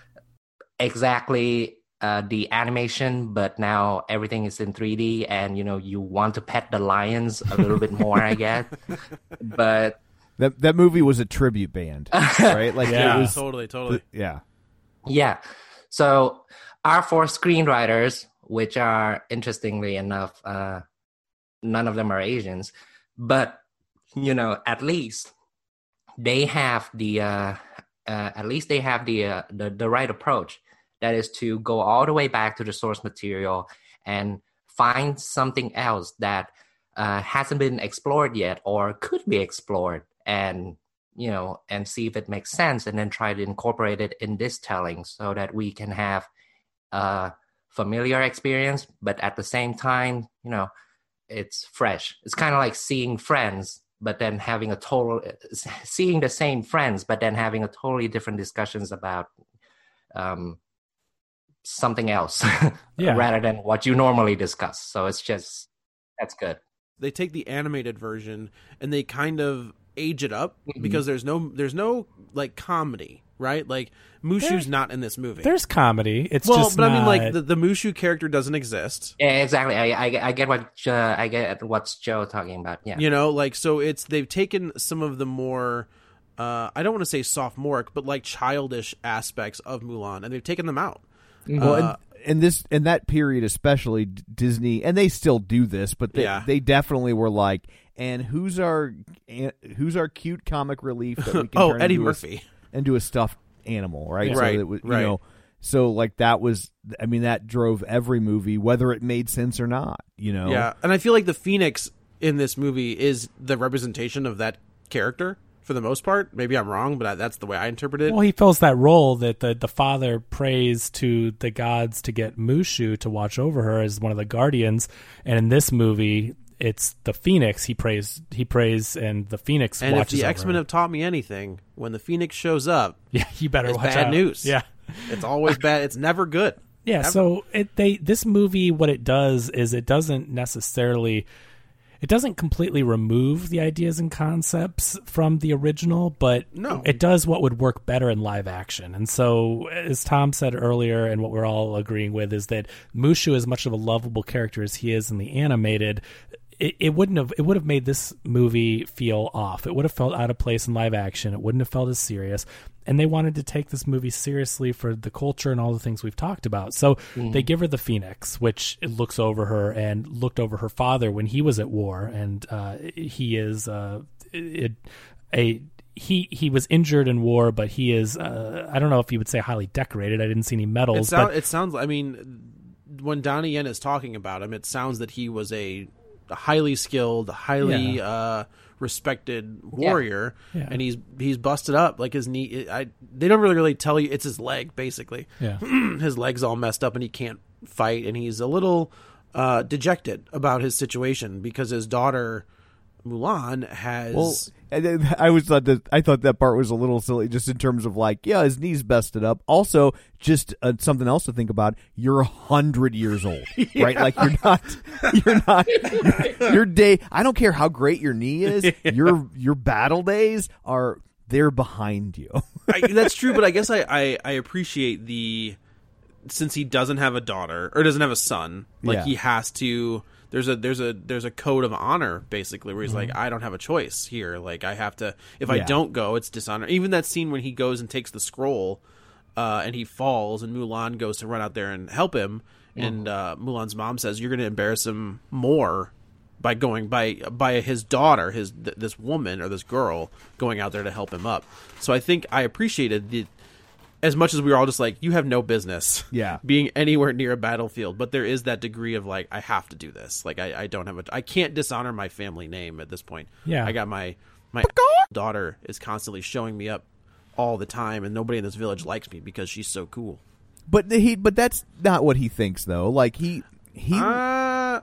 exactly Uh, the animation, but now everything is in three D, and you know, you want to pet the lions a little bit more, I guess. But that that movie was a tribute band, right? Like, yeah, it was, totally, totally, yeah, yeah. So our four screenwriters, which are interestingly enough, uh, none of them are Asians, but you know, at least they have the uh, uh, at least they have the uh, the the right approach. That is to go all the way back to the source material and find something else that uh, hasn't been explored yet or could be explored, and you know, and see if it makes sense, and then try to incorporate it in this telling so that we can have a familiar experience, but at the same time, you know, it's fresh. It's kind of like seeing Friends, but then having a total seeing the same Friends, but then having a totally different discussions about um. something else yeah. rather than what you normally discuss. So it's just, that's good. They take the animated version and they kind of age it up, mm-hmm. because there's no there's no like comedy, right? Like Mushu's there's, not in this movie. There's comedy. It's well, just but not... I mean, like the, the Mushu character doesn't exist. Yeah, exactly. I I, I get what uh, I get what's Joe talking about. Yeah, you know, like, so it's they've taken some of the more uh, I don't want to say sophomoric, but like childish aspects of Mulan, and they've taken them out. Well, Uh, and, and this in that period, especially Disney, and they still do this, but they, yeah. they definitely were like, and who's our who's our cute comic relief that we can oh turn Eddie into Murphy a, into a stuffed animal, right? Yeah. So right, that was, you right. know, so like that was, I mean, that drove every movie, whether it made sense or not. You know, yeah. And I feel like the Phoenix in this movie is the representation of that character. For the most part. Maybe I'm wrong, but I, that's the way I interpret it. Well, he fills that role that the, the father prays to the gods to get Mushu to watch over her as one of the guardians. And in this movie, it's the Phoenix. He prays, he prays, and the Phoenix and watches if the over X-Men her. have taught me anything, when the Phoenix shows up, yeah, you better it's watch bad out. news. Yeah, it's always bad. It's never good. Yeah. Never. So it, they this movie, what it does is it doesn't necessarily. It doesn't completely remove the ideas and concepts from the original, but no. it does what would work better in live action. And so, as Tom said earlier, and what we're all agreeing with, is that Mushu, as much of a lovable character as he is in the animated, it, it wouldn't have it would have made this movie feel off. It would have felt out of place in live action. It wouldn't have felt as serious. And they wanted to take this movie seriously for the culture and all the things we've talked about. So mm. they give her the Phoenix, which looks over her and looked over her father when he was at war. And uh, he is uh, it, a he he was injured in war, but he is uh, I don't know if you would say highly decorated. I didn't see any medals. It, sound, but it sounds. I mean, when Donnie Yen is talking about him, it sounds that he was a, a highly skilled, highly. Yeah. Uh, respected warrior, yeah. Yeah. and he's he's busted up, like his knee. I they don't really really tell you it's his leg, basically. Yeah, his leg's all messed up, and he can't fight, and he's a little uh, dejected about his situation because his daughter Mulan has well, And then I was thought that I thought that part was a little silly, just in terms of like, yeah, his knee's busted up. Also, just uh, something else to think about. You're a hundred years old, Yeah. right? Like you're not, you're not, your, your day. I don't care how great your knee is. Yeah. Your your battle days are they're behind you. I, that's true, but I guess I, I, I appreciate the since he doesn't have a daughter or doesn't have a son, like Yeah. he has to. There's a there's a there's a code of honor basically where he's Mhm. like, I don't have a choice here. Like I have to. If I Yeah. don't go, it's dishonor. Even that scene when he goes and takes the scroll, uh, and he falls, and Mulan goes to run out there and help him, and uh, Mulan's mom says, "You're going to embarrass him more." By going by by his daughter, his th- this woman or this girl going out there to help him up. So I think I appreciated the as much as we were all just like, you have no business, Yeah. being anywhere near a battlefield. But there is that degree of like, I have to do this. Like I, I don't have a, I can't dishonor my family name at this point. Yeah. I got my my daughter is constantly showing me up all the time, and nobody in this village likes me because she's so cool. But he, but that's not what he thinks, though. Like he, he. Uh,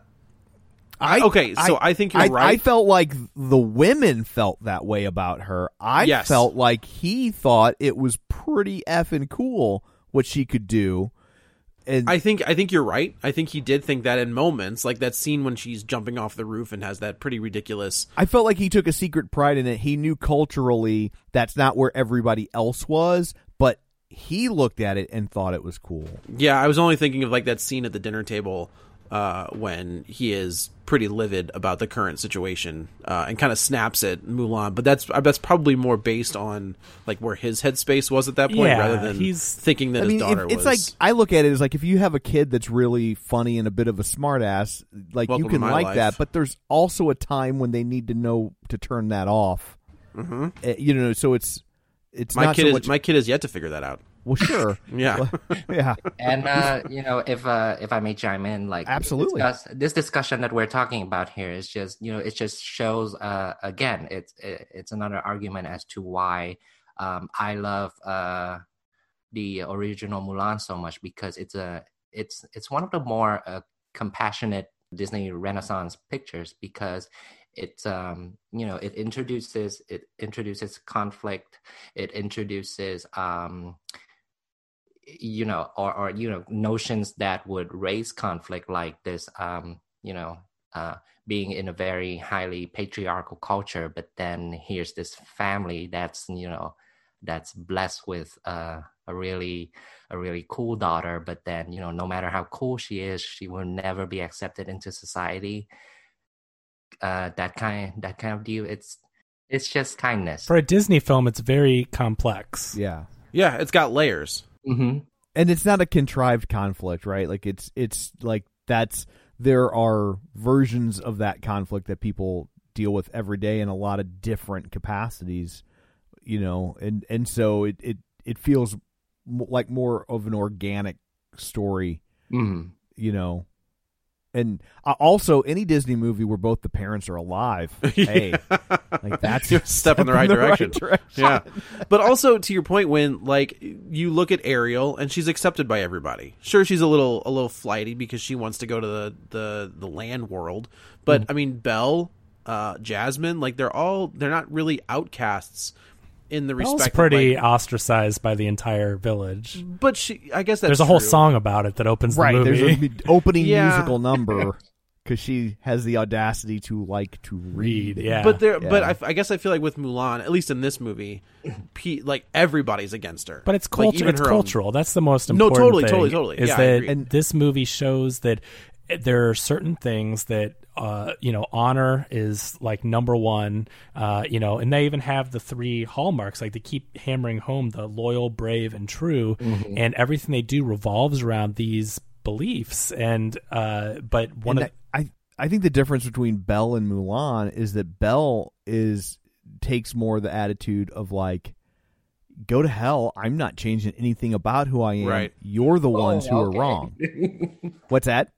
I, okay, so I think you're I, right. I felt like the women felt that way about her. I Yes. felt like he thought it was pretty effing cool what she could do. And I think I think you're right. I think he did think that in moments, like that scene when she's jumping off the roof and has that pretty ridiculous. I felt like he took a secret pride in it. He knew culturally that's not where everybody else was, but he looked at it and thought it was cool. Yeah, I was only thinking of like that scene at the dinner table uh, when he is pretty livid about the current situation uh, and kind of snaps at Mulan. But that's that's probably more based on like where his headspace was at that point, Yeah, rather than he's- thinking that I mean, his daughter if- it's was. like I look at it as like if you have a kid that's really funny and a bit of a smartass, like Welcome you to can my like life. that. But there's also a time when they need to know to turn that off. Mm-hmm. Uh, you know, so it's it's my not kid so is much. my kid has yet to figure that out. Well, sure, Yeah. yeah. And uh, you know, if uh, if I may chime in, like Absolutely. discuss, this discussion that we're talking about here is just, you know, it just shows uh, again, it's it, it's another argument as to why um, I love uh, the original Mulan so much, because it's a it's it's one of the more uh, compassionate Disney Renaissance pictures, because it's um you know it introduces it introduces conflict, it introduces um you know, or, or, you know, notions that would raise conflict, like this, um, you know, uh, being in a very highly patriarchal culture, but then here's this family that's, you know, that's blessed with uh, a really, a really cool daughter, but then, you know, no matter how cool she is, she will never be accepted into society. Uh, that kind, that kind of view, it's, it's just kindness. For a Disney film, it's very complex. Yeah. Yeah, it's got layers. Mm-hmm. And it's not a contrived conflict, right? Like it's it's like that's there are versions of that conflict that people deal with every day in a lot of different capacities, you know, and and so it it, it feels m- like more of an organic story, Mm-hmm. you know. And uh, also, any Disney movie where both the parents are alive, hey, like that's You're a step in the right direction. Yeah, but also to your point, when like you look at Ariel and she's accepted by everybody. Sure, she's a little a little flighty because she wants to go to the the, the land world, but I mean Belle, uh, Jasmine, like they're all they're not really outcasts in the Belle's respect. pretty of, like, ostracized by the entire village. but she, I guess that's There's a whole true. song about it that opens the right. movie. There's an opening Yeah. musical number because she has the audacity to like to read. Read, yeah. But there, Yeah. but I, I guess I feel like with Mulan, at least in this movie, P, like everybody's against her. But it's Like, culture. even it's her own- cultural. That's the most No, important totally, thing, totally, totally. Is Yeah, I that agree. and this movie shows that there are certain things that uh, you know, honor is like number one. Uh, you know, and they even have the three hallmarks. Like they keep hammering home the loyal, brave, and true, Mm-hmm. and everything they do revolves around these beliefs. And uh, but one And of that- I I think the difference between Belle and Mulan is that Belle is takes more the attitude of like, go to hell. I'm not changing anything about who I am. Right. You're the ones who okay. are wrong. What's that?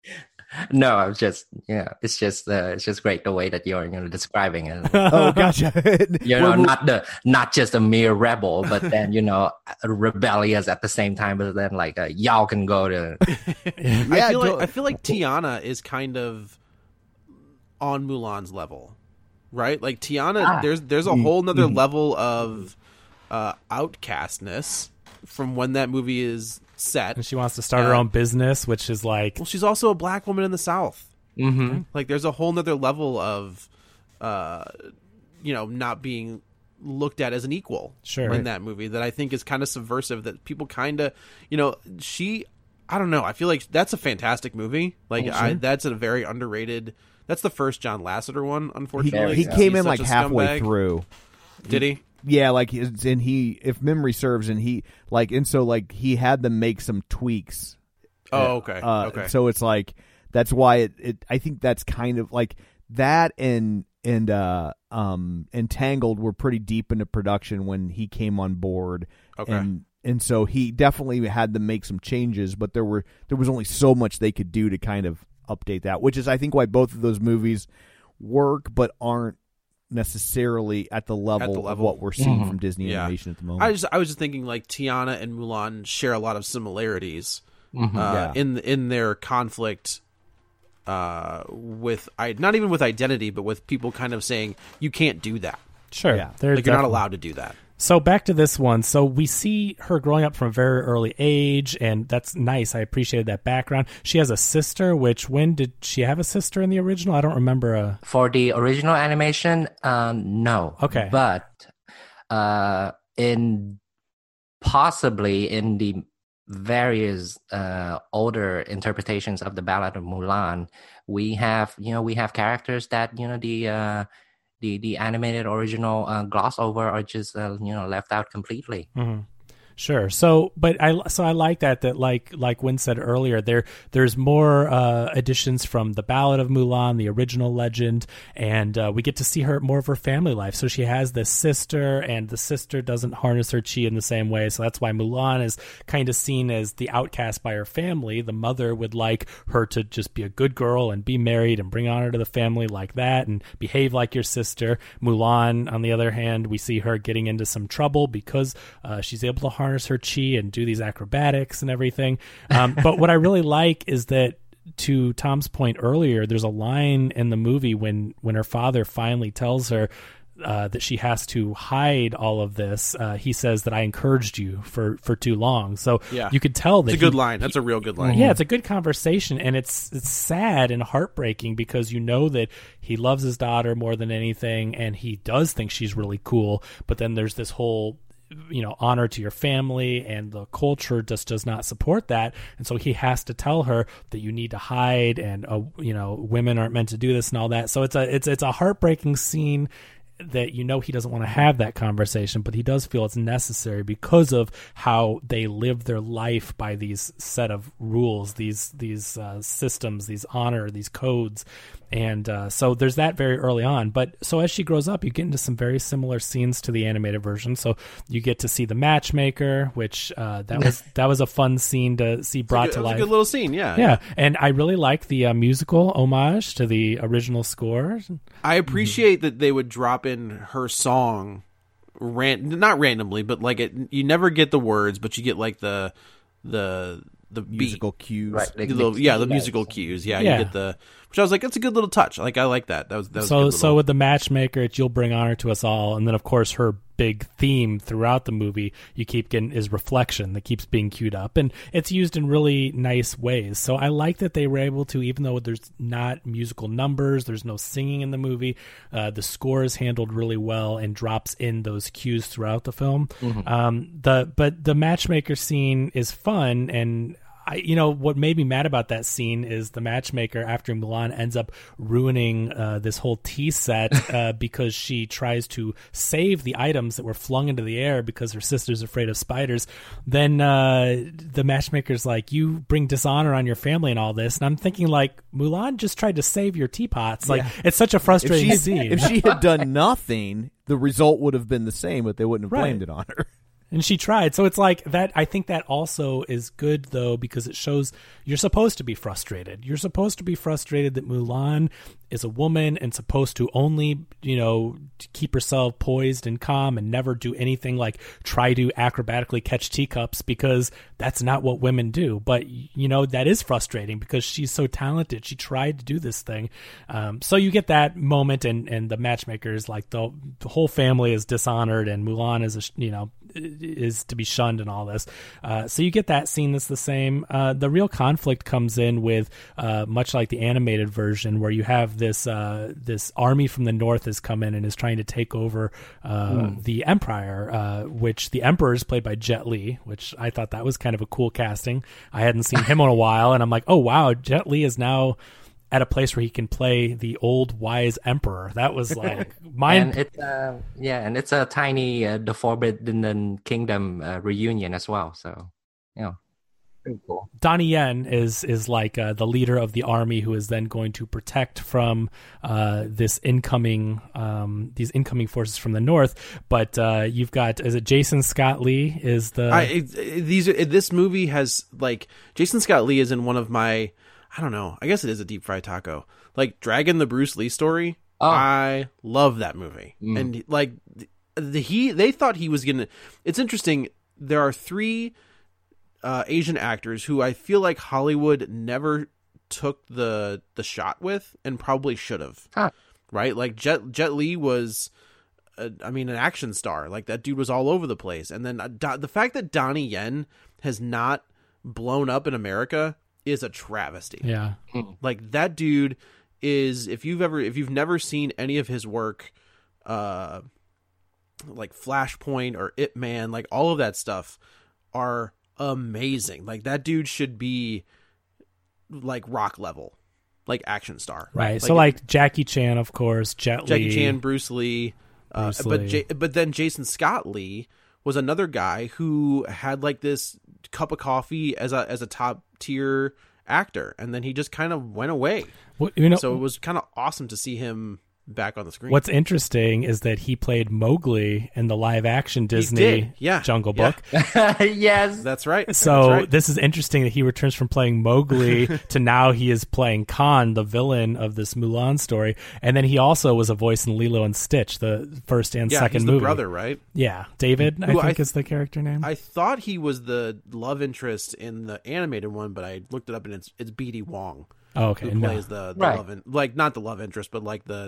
No, I'm just, yeah, it's just, uh, it's just great the way that you're, you know, describing it. Oh, gotcha. You Well, know, Mu- not the, not just a mere rebel, but then, you know, rebellious at the same time. But then, like, uh, y'all can go to. yeah, I feel to- like I feel like Tiana is kind of on Mulan's level. right? Like Tiana, Ah. there's there's a whole nother level of uh, outcastness from when that movie is set. And she wants to start Uh, her own business, which is like, Well, she's also a black woman in the South. Mm-hmm. Like, there's a whole nother level of, uh, you know, not being looked at as an equal Sure. in that movie that I think is kind of subversive. That people kind of, you know, she, I don't know. I feel like that's a fantastic movie. Like, Oh, sure. I, that's a very underrated. That's the first John Lasseter one, He, unfortunately. he because came he's in such like a halfway scumbag. through. Did he? Yeah, like it's- and he, if memory serves, and he like, and so like he had them make some tweaks. Oh, okay. Uh, okay. So it's like that's why it, it. I think that's kind of like that, and and uh um Entangled were pretty deep into production when he came on board. Okay. And and so he definitely had them make some changes, but there were there was only so much they could do to kind of update that, which is I think why both of those movies work but aren't necessarily at the level, At the of level. what we're seeing Mhm. from Disney Yeah. Animation at the moment. I just I was just thinking like Tiana and Mulan share a lot of similarities Mhm. uh, Yeah. in in their conflict uh, with I not even with identity, but with people kind of saying you can't do that. sure, Yeah. they're Like you're not definitely- allowed to do that. So back to this one. So we see her growing up from a very early age, and that's nice. I appreciated that background. She has a sister, which when did she have a sister in the original? I don't remember. A... For the original animation, um, no. Okay. But uh, in possibly in the various uh, older interpretations of the Ballad of Mulan, we have you know we have characters that you know the uh, the the animated original uh, gloss over or just uh, you know left out completely. Mm-hmm. Sure. So, but I so I like that that like like Wynn said earlier, there there's more uh, additions from the Ballad of Mulan, the original legend, and uh, we get to see her more of her family life. So she has this sister, and the sister doesn't harness her chi in the same way. So that's why Mulan is kind of seen as the outcast by her family. The mother would like her to just be a good girl and be married and bring honor to the family like that and behave like your sister. Mulan, on the other hand, we see her getting into some trouble because uh, she's able to harness harness her chi and do these acrobatics and everything. Um, but what I really like is that, to Tom's point earlier, there's a line in the movie when, when her father finally tells her uh, that she has to hide all of this. Uh, he says that I encouraged you for, for too long. So Yeah. you could tell that It's a good he- line. That's a real good line. Yeah, it's a good conversation, and it's it's sad and heartbreaking because you know that he loves his daughter more than anything, and he does think she's really cool. But then there's this whole, you know, honor to your family, and the culture just does not support that, and so he has to tell her that you need to hide, and uh, you know, women aren't meant to do this and all that. So it's a it's it's a heartbreaking scene that you know he doesn't want to have that conversation, but he does feel it's necessary because of how they live their life by these set of rules, these these uh, systems, these honor, these codes. And uh, so there's that very early on. But so as she grows up, you get into some very similar scenes to the animated version. So you get to see the matchmaker, which uh, that was that was a fun scene to see brought It's a to good- it was life. a good little scene, yeah. Yeah, and I really like the uh, musical homage to the original score. I appreciate that they would drop in her song, ran not randomly, but like it. You never get the words, but you get like the the the musical beat. cues. Right, The like little- the yeah, the key musical lights. cues. Yeah, Yeah. you get the. Which I was like, that's a good little touch. Like I like that. That was that was a So good so little- with the matchmaker, it's you'll bring honor to us all, and then of course her big theme throughout the movie you keep getting is reflection that keeps being queued up, and it's used in really nice ways. So I like that they were able to, even though there's not musical numbers, there's no singing in the movie, uh, the score is handled really well and drops in those cues throughout the film. Mhm. Um, the but the matchmaker scene is fun, and I, you know, what made me mad about that scene is the matchmaker, after Mulan, ends up ruining uh, this whole tea set uh, because she tries to save the items that were flung into the air because her sister's afraid of spiders. Then uh, the matchmaker's like, you bring dishonor on your family and all this. And I'm thinking, like, Mulan just tried to save your teapots. Like, Yeah. it's such a frustrating if she, scene. If she had done nothing, the result would have been the same, but they wouldn't have Right. blamed it on her. And she tried. So it's like that. I think that also is good, though, because it shows you're supposed to be frustrated. You're supposed to be frustrated that Mulan is a woman and supposed to only, you know, keep herself poised and calm and never do anything like try to acrobatically catch teacups, because that's not what women do. But, you know, that is frustrating because she's so talented. She tried to do this thing. Um, so you get that moment, and, and the matchmakers, like the, the whole family is dishonored, and Mulan is, a, you know, is to be shunned and all this. Uh, so you get that scene that's the same. Uh, the real conflict comes in with, uh, much like the animated version, where you have this uh, this army from the north has come in and is trying to take over uh, mm. the Empire, uh, which the Emperor is played by Jet Li, which I thought that was kind of a cool casting. I hadn't seen him in a while, and I'm like, oh, wow, Jet Li is now at a place where he can play the old wise emperor. That was like mind. And it's uh, yeah, and it's a tiny uh, the Forbidden Kingdom uh, reunion as well. So, you know, pretty cool. Donnie Yen is is like uh, the leader of the army who is then going to protect from uh, this incoming um, these incoming forces from the north. But uh, you've got, is it Jason Scott Lee is the I, it, these are, this movie has like Jason Scott Lee is in one of my. I don't know. I guess it is a deep fried taco. Like Dragon, the Bruce Lee story. Oh. I love that movie. Mm. And like the, the, he, they thought he was gonna. It's interesting. There are three uh, Asian actors who I feel like Hollywood never took the the shot with, and probably should have. Huh. Right? Like Jet Jet Li was. A, I mean, an action star. Like that dude was all over the place. And then uh, the fact that Donnie Yen has not blown up in America is a travesty. Yeah. Like that dude is, if you've ever, if you've never seen any of his work, uh, like Flashpoint or Ip Man, like all of that stuff are amazing. Like that dude should be like rock level, like action star. Right. Like, so like Jackie Chan, of course, Jet Li. Jackie Chan, Bruce Lee. Bruce uh, Lee. But, J- but then Jason Scott Lee was another guy who had like this cup of coffee as a as a top tier actor, and then he just kind of went away. Well, you know, so it was kind of awesome to see him back on the screen. What's interesting is that he played Mowgli in the live action Disney yeah. Jungle yeah. Book. Yes, that's right. So that's right. This is interesting that he returns from playing Mowgli to now he is playing Khan, the villain of this Mulan story, and then he also was a voice in Lilo and Stitch, the first and yeah, second he's movie. The brother, right? Yeah, David, I Who think I, is the character name. I thought he was the love interest in the animated one, but I looked it up and it's it's B D Wong. Oh, okay, who no. plays the, the right. love in, like not the love interest, but like the.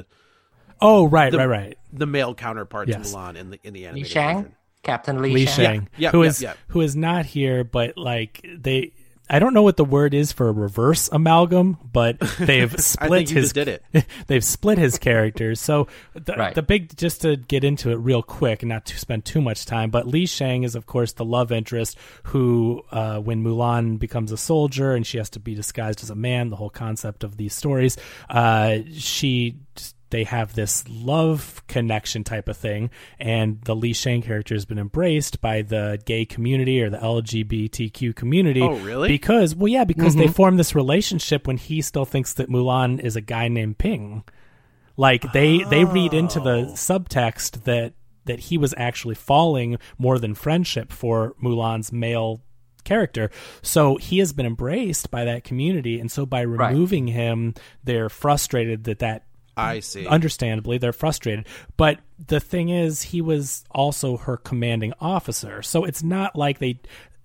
Oh right, the, right, right. The male counterpart yes. to Mulan in the in the animated Li Shang? version. Captain Li, Li Shang, Shang yeah. who Yeah, is yeah. who is not here, but like they, I don't know what the word is for a reverse amalgam, but they've split I think you his. just did it. They've split his characters. So the, right. the big, just to get into it real quick and not to spend too much time, but Li Shang is of course the love interest who, uh, when Mulan becomes a soldier and she has to be disguised as a man, the whole concept of these stories, uh, she. They have this love connection type of thing, and the Li Shang character has been embraced by the gay community or the L G B T Q community. Oh, really? Because, well, yeah, because mm-hmm. they form this relationship when he still thinks that Mulan is a guy named Ping. Like, they, oh. they read into the subtext that, that he was actually falling more than friendship for Mulan's male character. So he has been embraced by that community, and so by removing right. him, they're frustrated that that I see. Understandably, they're frustrated. But the thing is, he was also her commanding officer. So it's not like they...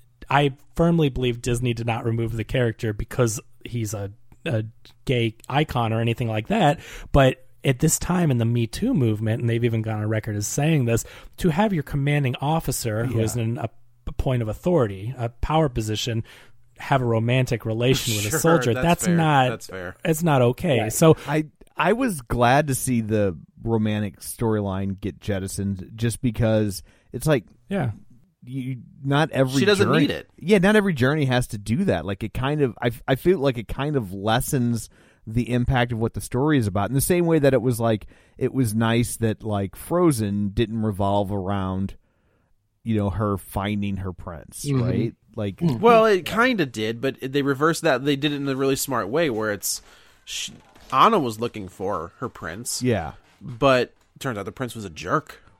I firmly believe Disney did not remove the character because he's a, a gay icon or anything like that. But at this time in the Me Too movement, and they've even gone on record as saying this, to have your commanding officer, who yeah. is in a, a point of authority, a power position, have a romantic relation with sure, a soldier, that's, that's fair. not... That's fair. It's not okay. Right. So... I... I was glad to see the romantic storyline get jettisoned, just because it's like, yeah, you not every she doesn't journey, need it. Yeah, not every journey has to do that. Like it kind of, I I feel like it kind of lessens the impact of what the story is about. In the same way that it was like, it was nice that like Frozen didn't revolve around, you know, her finding her prince, mm-hmm. right? Like, well, it kind of did, but they reversed that. They did it in a really smart way, where it's. She, Anna was looking for her prince. Yeah. But turns out the prince was a jerk.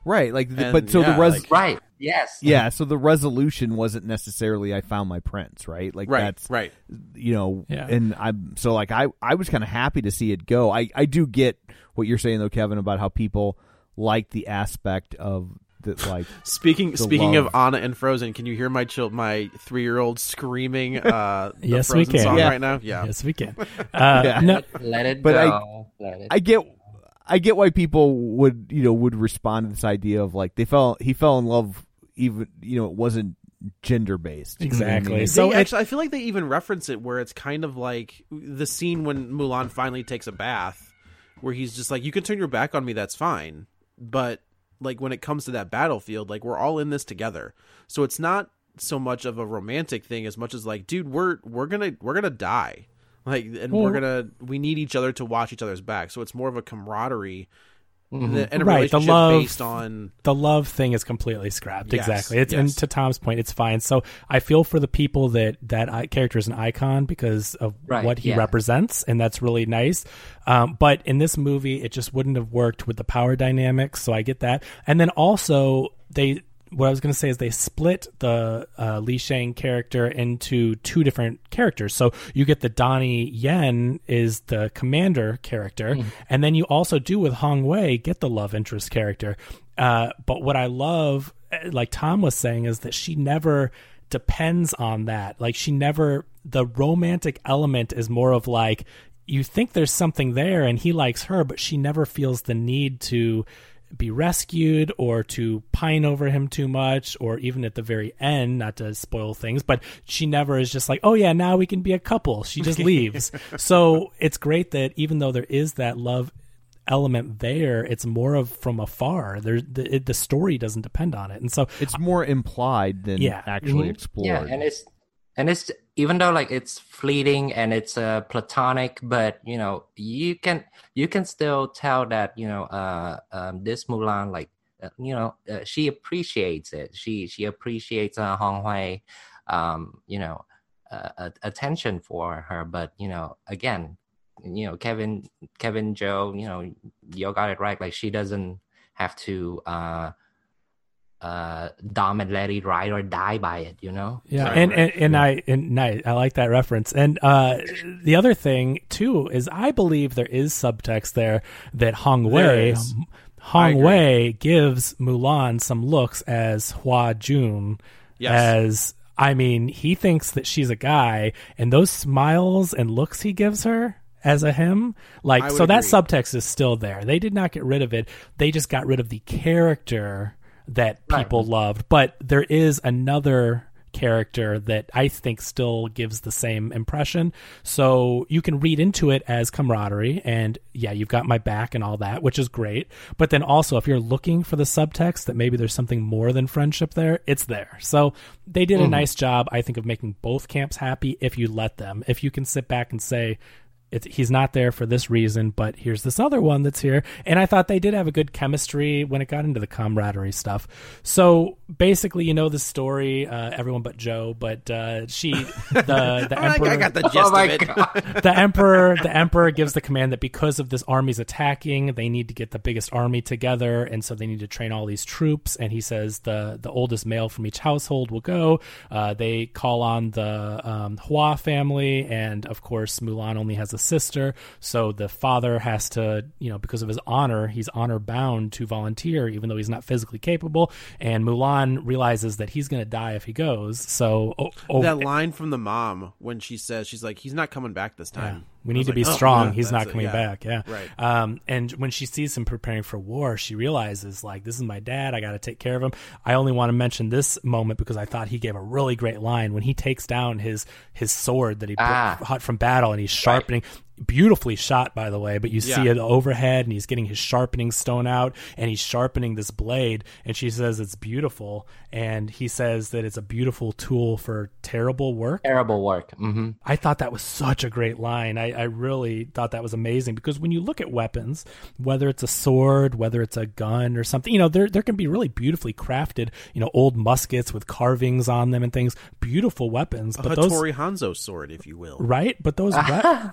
Right, like, the, And, but so yeah, the res, like- Right. Yes. yeah, so the resolution wasn't necessarily I found my prince, right? Like Right, that's right. you know, Yeah. and I'm so like I I was kind of happy to see it go. I I do get what you're saying though, Kevin, about how people like the aspect of the like. Speaking the speaking love. of Anna and Frozen, can you hear my child, my three year old screaming uh, the Yes, we Frozen can. song Yeah. right now? Yeah, Yes, we can. Uh, Yeah. No, Let it But I- go. Let it I get I get why people would you know would respond to this idea of like they fell he fell in love even you know it wasn't gender based Exactly. so So it- actually, I feel like they even reference it where it's kind of like the scene when Mulan finally takes a bath, where he's just like, "You can turn your back on me, that's fine," but like when it comes to that battlefield, like we're all in this together. So it's not so much of a romantic thing as much as like, dude, we're we're gonna we're gonna die, like, and Well- we're gonna we need each other to watch each other's back. So it's more of a camaraderie and a- and a Right, the relationship love- based on. the love thing is completely scrapped. Yes, Exactly. It's and yes. to Tom's point, it's fine. So I feel for the people that that I, character is an icon because of Right, what he yeah. represents, and that's really nice. Um, but in this movie, it just wouldn't have worked with the power dynamics. So I get that. And then also they. What I was going to say is they split the uh, Li Shang character into two different characters. So you get the Donnie Yen is the commander character, Mm. and then you also do with Hong Wei get the love interest character. Uh, but what I love, eh, like Tom was saying, is that she never depends on that. Like she never, the romantic element is more of like, you think there's something there and he likes her, but she never feels the need to be rescued or to pine over him too much, or even at the very end, not to spoil things, but she never is just like, oh yeah, now we can be a couple. She just leaves. So it's great that even though there is that love element there, it's more of from afar. There, the, it, the story doesn't depend on it, and so It's more implied than Yeah. actually Mhm. explored. Yeah, and it's and it's even though like it's fleeting and it's uh, platonic, but you know you can you can still tell that you know uh um, this Mulan like uh, you know uh, she appreciates it. She she appreciates uh, Hong Hui, um you know uh, uh, attention for her. But you know again, you know Kevin Kevin Joe, you know you got it right. Like she doesn't have to. uh uh dumb and let it ride or die by it, you know. Yeah, Right, and, right. and and I and I, I like that reference. And uh, the other thing too is I believe there is subtext there that Hong There Wei is. I Hong agree. Wei gives Mulan some looks as Hua Jun. Yes. As I mean, he thinks that she's a guy, and those smiles and looks he gives her as a him, like I would so that agree. subtext is still there. They did not get rid of it. They just got rid of the character that Right. people loved. But there is another character that I think still gives the same impression. So you can read into it as camaraderie and yeah, you've got my back and all that, which is great. But then also if you're looking for the subtext that maybe there's something more than friendship there, it's there. So they did a nice job, I think, of making both camps happy if you let them. If you can sit back and say, It's, he's not there for this reason, but here's this other one that's here. And I thought they did have a good chemistry when it got into the camaraderie stuff. So basically, you know the story, uh, everyone but Joe, but uh, she, the, the I, emperor, I got the gist Oh my of it. god! the emperor, the emperor gives the command that because of this army's attacking, they need to get the biggest army together, and so they need to train all these troops. And he says the the oldest male from each household will go. Uh, they call on the um, Hua family, and of course Mulan only has a sister, so the father has to, you know, because of his honor, he's honor bound to volunteer, even though he's not physically capable. And Mulan realizes that he's going to die if he goes. So oh, oh, That line from the mom when she says, she's like, he's not coming back this Yeah. time. We I need was to like, be oh, strong. yeah, He's that's not it, coming yeah. back. Yeah. Right. Um, and when she sees him preparing for war, she realizes, like, this is my dad. I got to take care of him. I only want to mention this moment because I thought he gave a really great line when he takes down his his sword that he Ah. brought hot from battle and he's sharpening. Beautifully shot, by the way, but you see Yeah. it overhead and he's getting his sharpening stone out and he's sharpening this blade, and she says it's beautiful, and he says that it's a beautiful tool for terrible work. Terrible work. Mm-hmm. I thought that was such a great line. I, I really thought that was amazing because when you look at weapons, whether it's a sword, whether it's a gun or something, you know, there there can be really beautifully crafted, you know, old muskets with carvings on them and things, beautiful weapons. A But those, Hattori Hanzo sword, if you will. right? But those, we- but those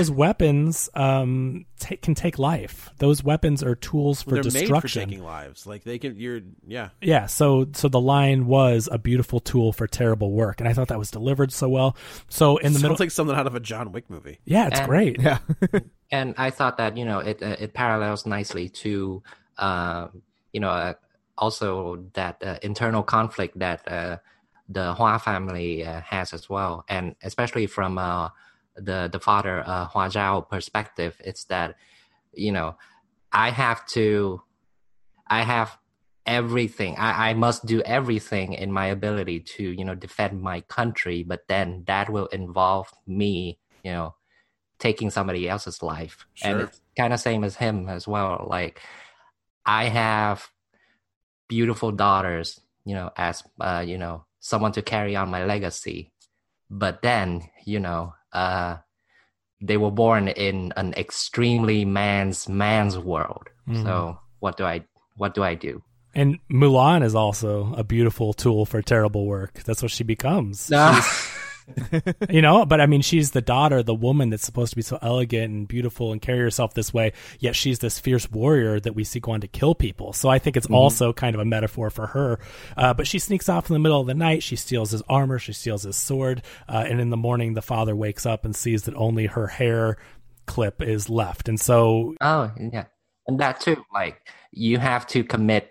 those weapons um ta- can take life. Those weapons are tools for They're destruction. made for taking lives. Like they can. You're yeah. Yeah. So so the line was a beautiful tool for terrible work, and I thought that was delivered so well. So in the Sounds middle, like something out of a John Wick movie. Yeah, it's and, great. Yeah. And I thought that, you know, it uh, it parallels nicely to, uh, you know, uh, also that uh, internal conflict that uh, the Hua family uh, has as well. And especially from uh, the, the father, uh, Hua Zhao perspective, it's that, you know, I have to, I have everything. I, I must do everything in my ability to, you know, defend my country. But then that will involve me, you know, taking somebody else's life. Sure. And it's kind of same as him as well. Like, I have beautiful daughters, you know, as, uh, you know, someone to carry on my legacy. But then, you know, uh, they were born in an extremely man's, man's world. Mm. So what do I, what do I do? And Mulan is also a beautiful tool for terrible work. That's what she becomes. She's, you know, but I mean, she's the daughter, the woman that's supposed to be so elegant and beautiful and carry herself this way, yet she's this fierce warrior that we see going to kill people. So I think it's mm-hmm. also kind of a metaphor for her. Uh, but she sneaks off in the middle of the night. She steals his armor. She steals his sword. Uh, and in the morning, the father wakes up and sees that only her hair clip is left. And so... Oh, yeah. And that too, like, you have to commit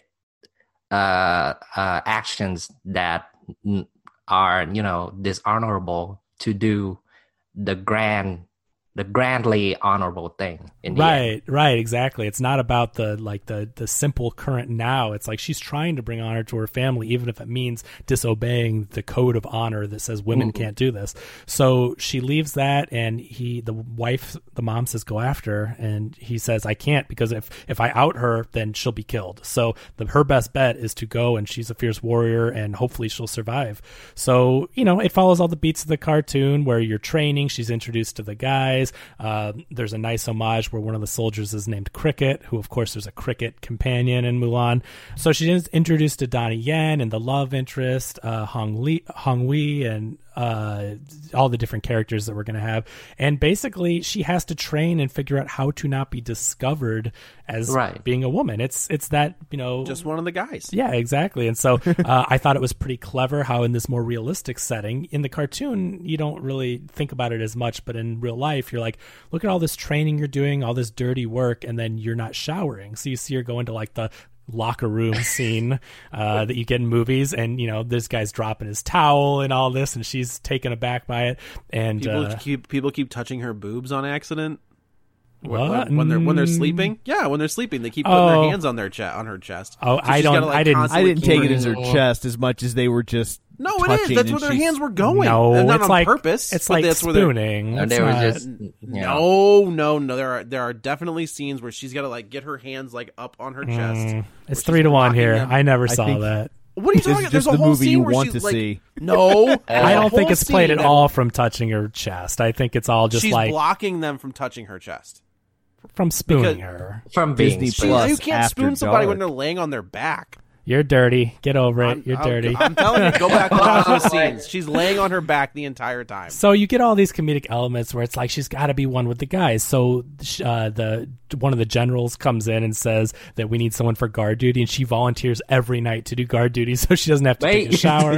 uh, uh, actions that... N- are, you know, dishonorable to do the grand, the grandly honorable thing. In the right, end. right, exactly. It's not about the like the the simple current now. It's like she's trying to bring honor to her family, even if it means disobeying the code of honor that says women mm-hmm. can't do this. So she leaves that, and he, the wife, the mom says, "Go after her," and he says, "I can't because if if I out her, then she'll be killed." So the, her best bet is to go, and she's a fierce warrior, and hopefully she'll survive. So you know, it follows all the beats of the cartoon where you're training. She's introduced to the guys. Uh, there's a nice homage where one of the soldiers is named Cricket, who of course there's a cricket companion in Mulan. So she's introduced to Donnie Yen and the love interest, uh, Hong Li, Hong Wei, and uh, all the different characters that we're going to have. And basically she has to train and figure out how to not be discovered as right. being a woman. It's, it's that, you know, just one of the guys. Yeah, exactly. And so uh, I thought it was pretty clever how in this more realistic setting, in the cartoon, you don't really think about it as much, but in real life, you're like, look at all this training you're doing, all this dirty work, and then you're not showering. So you see her go into like the locker room scene uh, that you get in movies, and you know this guy's dropping his towel and all this, and she's taken aback by it. And people uh, keep people keep touching her boobs on accident. What? When, when they're when they're sleeping, yeah, when they're sleeping, they keep putting oh. their hands on their chest, on her chest. Oh, so I don't. Gotta, like, I didn't. I didn't take it as her her chest as much as they were just. No, it is. That's where their hands were going. No, and not it's on like purpose. It's but like that's where spooning. No, they were just. You No, know. no, no. There are there are definitely scenes where she's got to like get her hands like up on her chest. Mm, it's three to one here. Them. I never I saw think- that. What are you This talking is about? There's just a the whole movie scene you where want she's to like, see. No, I don't think it's played at that all from touching her chest. I think it's all just she's like blocking them from touching her chest. from spooning because- her. From being Disney spooned. Plus. You can't After spoon somebody dark. when they're laying on their back. You're dirty. Get over it. I'm, You're I'm- dirty. I'm telling you, go back and watch those scenes. She's laying on her back the entire time. So you get all these comedic elements where it's like she's got to be one with the guys. So uh, the one of the generals comes in and says that we need someone for guard duty, and she volunteers every night to do guard duty, so she doesn't have to Wait. take a shower.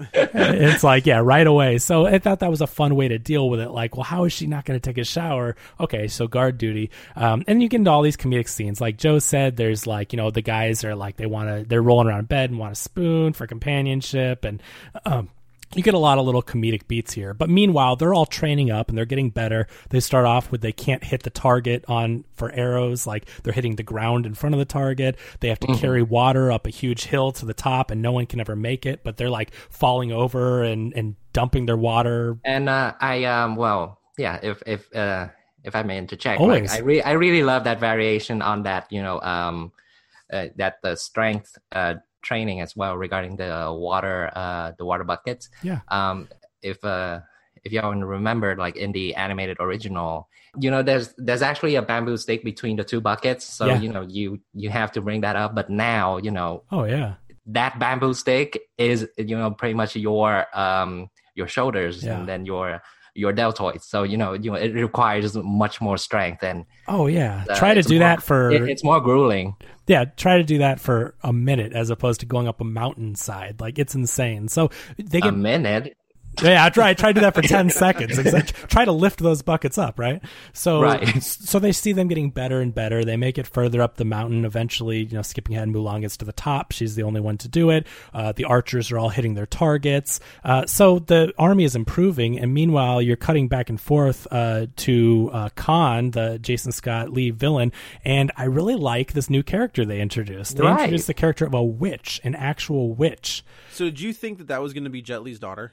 It's like yeah, right away. So I thought that was a fun way to deal with it. Like, well, how is she not going to take a shower? Okay, so guard duty, um, and you get into all these comedic scenes. Like Joe said, there's like you know the guys are like they want to they're rolling around in bed and want a spoon for companionship, and um, you get a lot of little comedic beats here. But meanwhile, they're all training up and they're getting better. They start off with they can't hit the target on for arrows, like they're hitting the ground in front of the target. They have to mm-hmm. carry water up a huge hill to the top, and no one can ever make it. But they're like falling over and and dumping their water. And uh, I um well yeah if if uh, if I may interject, Always. like I re- I really love that variation on that you know um uh, that the strength uh. training as well regarding the water uh the water buckets. Yeah. Um if uh if y'all remember, like in the animated original, you know there's there's actually a bamboo stick between the two buckets, so Yeah. you know you you have to bring that up. But now you know Oh yeah. that bamboo stick is you know pretty much your um your shoulders, Yeah. and then your your deltoids. So you know, you know, it requires much more strength. And oh yeah, uh, try to do more, that for. It, it's more grueling. Yeah, try to do that for a minute as opposed to going up a mountainside. Like it's insane. So they get a minute. Yeah, I try try to do that for ten seconds. Try to lift those buckets up, right? So, right. so they see them getting better and better. They make it further up the mountain. Eventually, you know, skipping ahead, Mulan gets to the top. She's the only one to do it. Uh, the archers are all hitting their targets. Uh, so the army is improving. And meanwhile, you're cutting back and forth uh, to uh, Khan, the Jason Scott Lee villain. And I really like this new character they introduced. They right. introduced the character of a witch, an actual witch. So did you think that that was going to be Jet Li's daughter?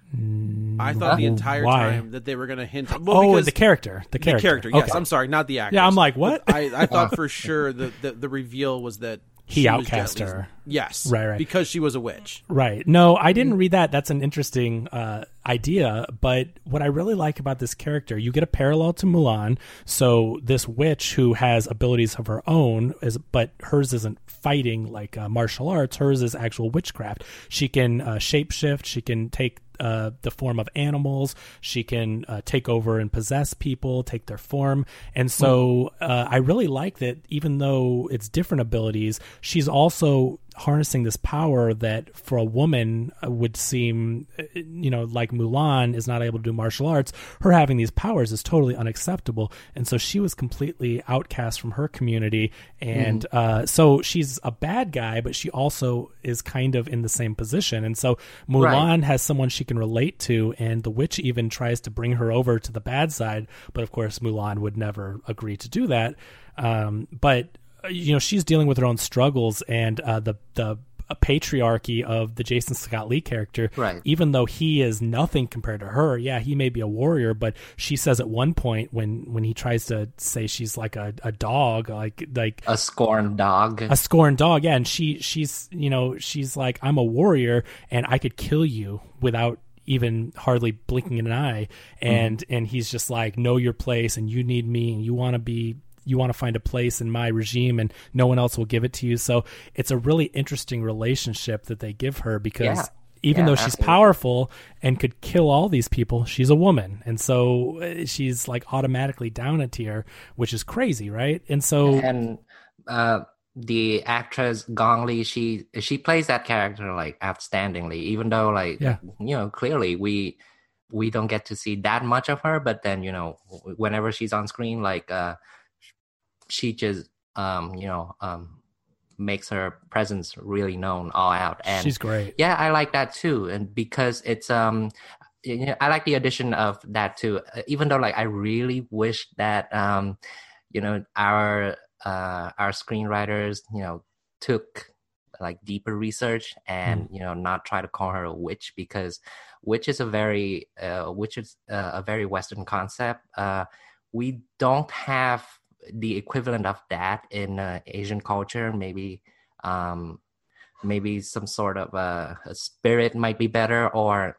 I thought the entire Why? time that they were going to hint. Well, oh, because the character, the character, the character. Yes, okay. I'm sorry, not the actor. Yeah, I'm like, what? I, I thought for sure the, the the reveal was that he she outcast was her. Yes, right, right, because she was a witch. Right. No, I didn't read that. That's an interesting uh, idea. But what I really like about this character, you get a parallel to Mulan. So this witch who has abilities of her own, is but hers isn't fighting like uh, martial arts. Hers is actual witchcraft. She can uh, shapeshift. She can take Uh, the form of animals. She can uh, take over and possess people, take their form. And so uh, I really like that even though it's different abilities, she's also harnessing this power that for a woman would seem, you know, like Mulan is not able to do martial arts. Her having these powers is totally unacceptable. And so she was completely outcast from her community. And mm. uh, so she's a bad guy, but she also is kind of in the same position. And so Mulan right. has someone she can relate to, and the witch even tries to bring her over to the bad side. But of course, Mulan would never agree to do that. Um, but you know, she's dealing with her own struggles, and uh, the the patriarchy of the Jason Scott Lee character. Right. Even though he is nothing compared to her, yeah, he may be a warrior, but she says at one point when when he tries to say she's like a, a dog, like like a scorned dog, a scorned dog, yeah, and she she's you know she's like, I'm a warrior and I could kill you without even hardly blinking an eye, and mm. and he's just like, know your place, and you need me, and you want to be. You want to find a place in my regime and no one else will give it to you. So it's a really interesting relationship that they give her because yeah. even yeah, though she's absolutely. powerful and could kill all these people, she's a woman. And so she's like automatically down a tier, which is crazy. Right. And so, and, uh, the actress Gong Li, she, she plays that character like outstandingly, even though like, yeah. you know, clearly we, we don't get to see that much of her, but then, you know, whenever she's on screen, like, uh, she just, um, you know, um, makes her presence really known all out. And she's great. Yeah, I like that too. And because it's, um, you know, I like the addition of that too. Even though, like, I really wish that, um, you know, our uh, our screenwriters, you know, took like deeper research and mm. you know, not try to call her a witch, because witch is a very, uh, witch is uh, a very Western concept. Uh, we don't have the equivalent of that in uh, Asian culture. Maybe um maybe some sort of a, a spirit might be better, or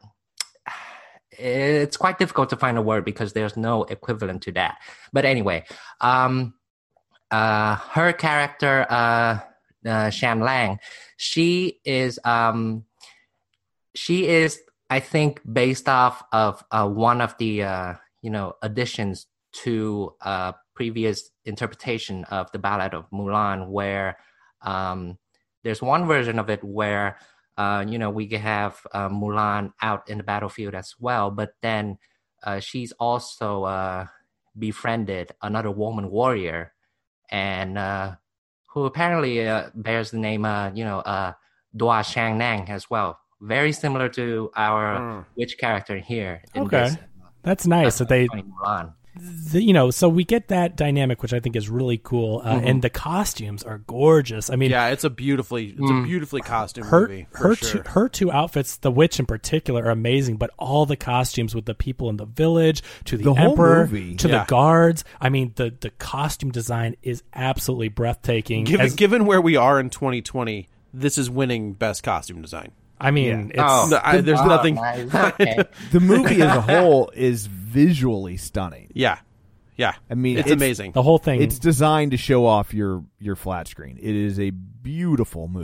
it's quite difficult to find a word because there's no equivalent to that. But anyway, um uh her character, uh, uh Shan Lang, she is um she is I think based off of uh, one of the uh you know additions to uh previous interpretation of the Ballad of Mulan, where um, there's one version of it where, uh, you know, we have uh, Mulan out in the battlefield as well, but then uh, she's also uh, befriended another woman warrior, and uh, who apparently uh, bears the name, uh, you know, uh, Dua Shang Nang as well. Very similar to our mm. witch character here. In okay. This, That's nice that they... Mulan. The, you know, so we get that dynamic, which I think is really cool, uh, mm-hmm. and the costumes are gorgeous. I mean, yeah, it's a beautifully, it's mm, a beautifully costumed her, movie. For her, sure. two, her two outfits, the witch in particular, are amazing. But all the costumes with the people in the village, to the, the emperor, movie. to yeah. the guards. I mean, the the costume design is absolutely breathtaking. Given, As, given where we are in twenty twenty, this is winning best costume design. I mean, yeah. it's oh, I, there's oh, nothing. Nice. Okay. The movie as a whole is visually stunning. Yeah. Yeah, I mean, it's, it's amazing. The whole thing. It's designed to show off your, your flat screen. It is a beautiful movie.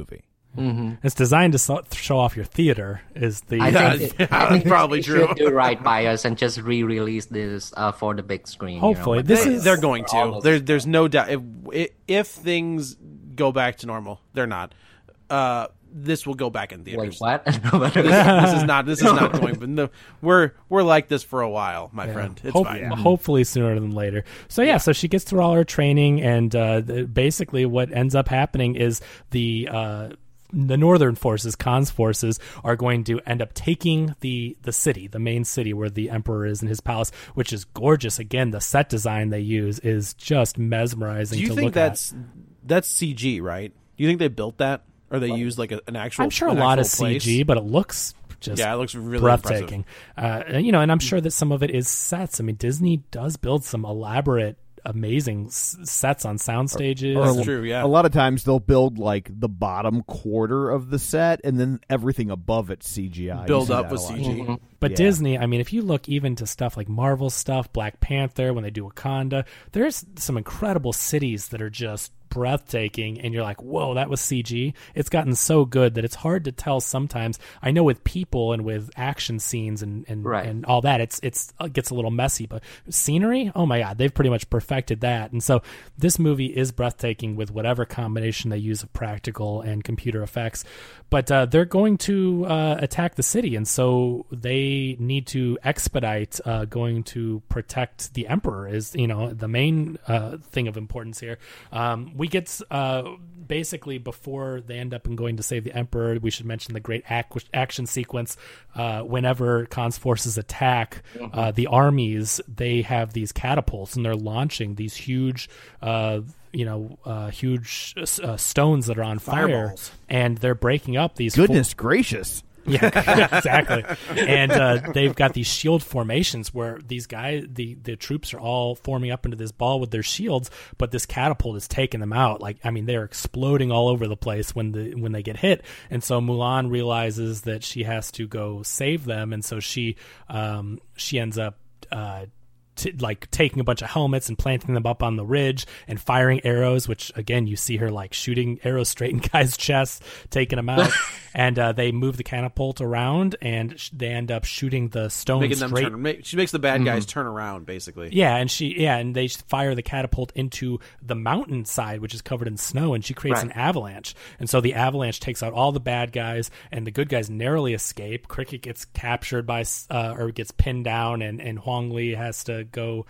Mm-hmm. It's designed to so- show off your theater. Is the I think, it, I think probably they true. should do right by us and just re-release this uh, for the big screen. Hopefully, you know? this they, is they're going to. There, there's no doubt. If, if things go back to normal, they're not. Uh, this will go back in theaters. Wait, what? this, this is not. This is not going. But no, we're we're like this for a while, my Yeah. friend. It's Hope- fine. yeah. Hopefully sooner than later. So yeah, so she gets through all her training, and uh, the, basically what ends up happening is the uh, the northern forces, Khan's forces, are going to end up taking the the city, the main city where the emperor is in his palace, which is gorgeous. Again, the set design they use is just mesmerizing. Do you to think look that's at. that's C G, right? Do you think they built that, or they used like a, an actual? I'm sure a an lot of actual place? C G, but it looks just yeah, it looks really breathtaking. Uh, and, you know, and I'm sure that some of it is sets. I mean, Disney does build some elaborate, amazing s- sets on sound stages. Or That's true, yeah. A lot of times they'll build like the bottom quarter of the set, and then everything above it C G I. You Build see up that with a lot. C G. Mm-hmm. But Yeah. Disney, I mean, if you look even to stuff like Marvel stuff, Black Panther, when they do Wakanda, there's some incredible cities that are just breathtaking, and you're like, whoa, that was C G. It's gotten so good that it's hard to tell sometimes. I know with people and with action scenes and and, Right. and all that, it's it's it gets a little messy, but scenery, oh my god, they've pretty much perfected that. And so this movie is breathtaking with whatever combination they use of practical and computer effects. But uh, they're going to uh, attack the city, and so they need to expedite uh, going to protect the emperor. Is you know the main uh, thing of importance here. Um, we get uh, basically before they end up in going to save the emperor. We should mention the great ac- action sequence uh, whenever Khan's forces attack uh, the armies. They have these catapults, and they're launching these huge. Uh, you know, uh, huge uh, stones that are on fire, Fireballs. and they're breaking up these. Goodness gracious. Yeah, exactly. And uh, they've got these shield formations where these guys, the, the troops are all forming up into this ball with their shields, but this catapult is taking them out. Like, I mean, they're exploding all over the place when the when they get hit. And so Mulan realizes that she has to go save them, and so she um, she ends up. Uh, T- like taking a bunch of helmets and planting them up on the ridge and firing arrows, which again you see her like shooting arrows straight in guys' chests, taking them out. And uh, they move the catapult around, and sh- they end up shooting the stones Making them straight. turn. Make, she makes the bad guys turn around, basically. Yeah, and she yeah, and they fire the catapult into the mountain side, which is covered in snow, and she creates Right. an avalanche. And so the avalanche takes out all the bad guys, and the good guys narrowly escape. Cricket gets captured by uh, or gets pinned down, and and Huang Li has to go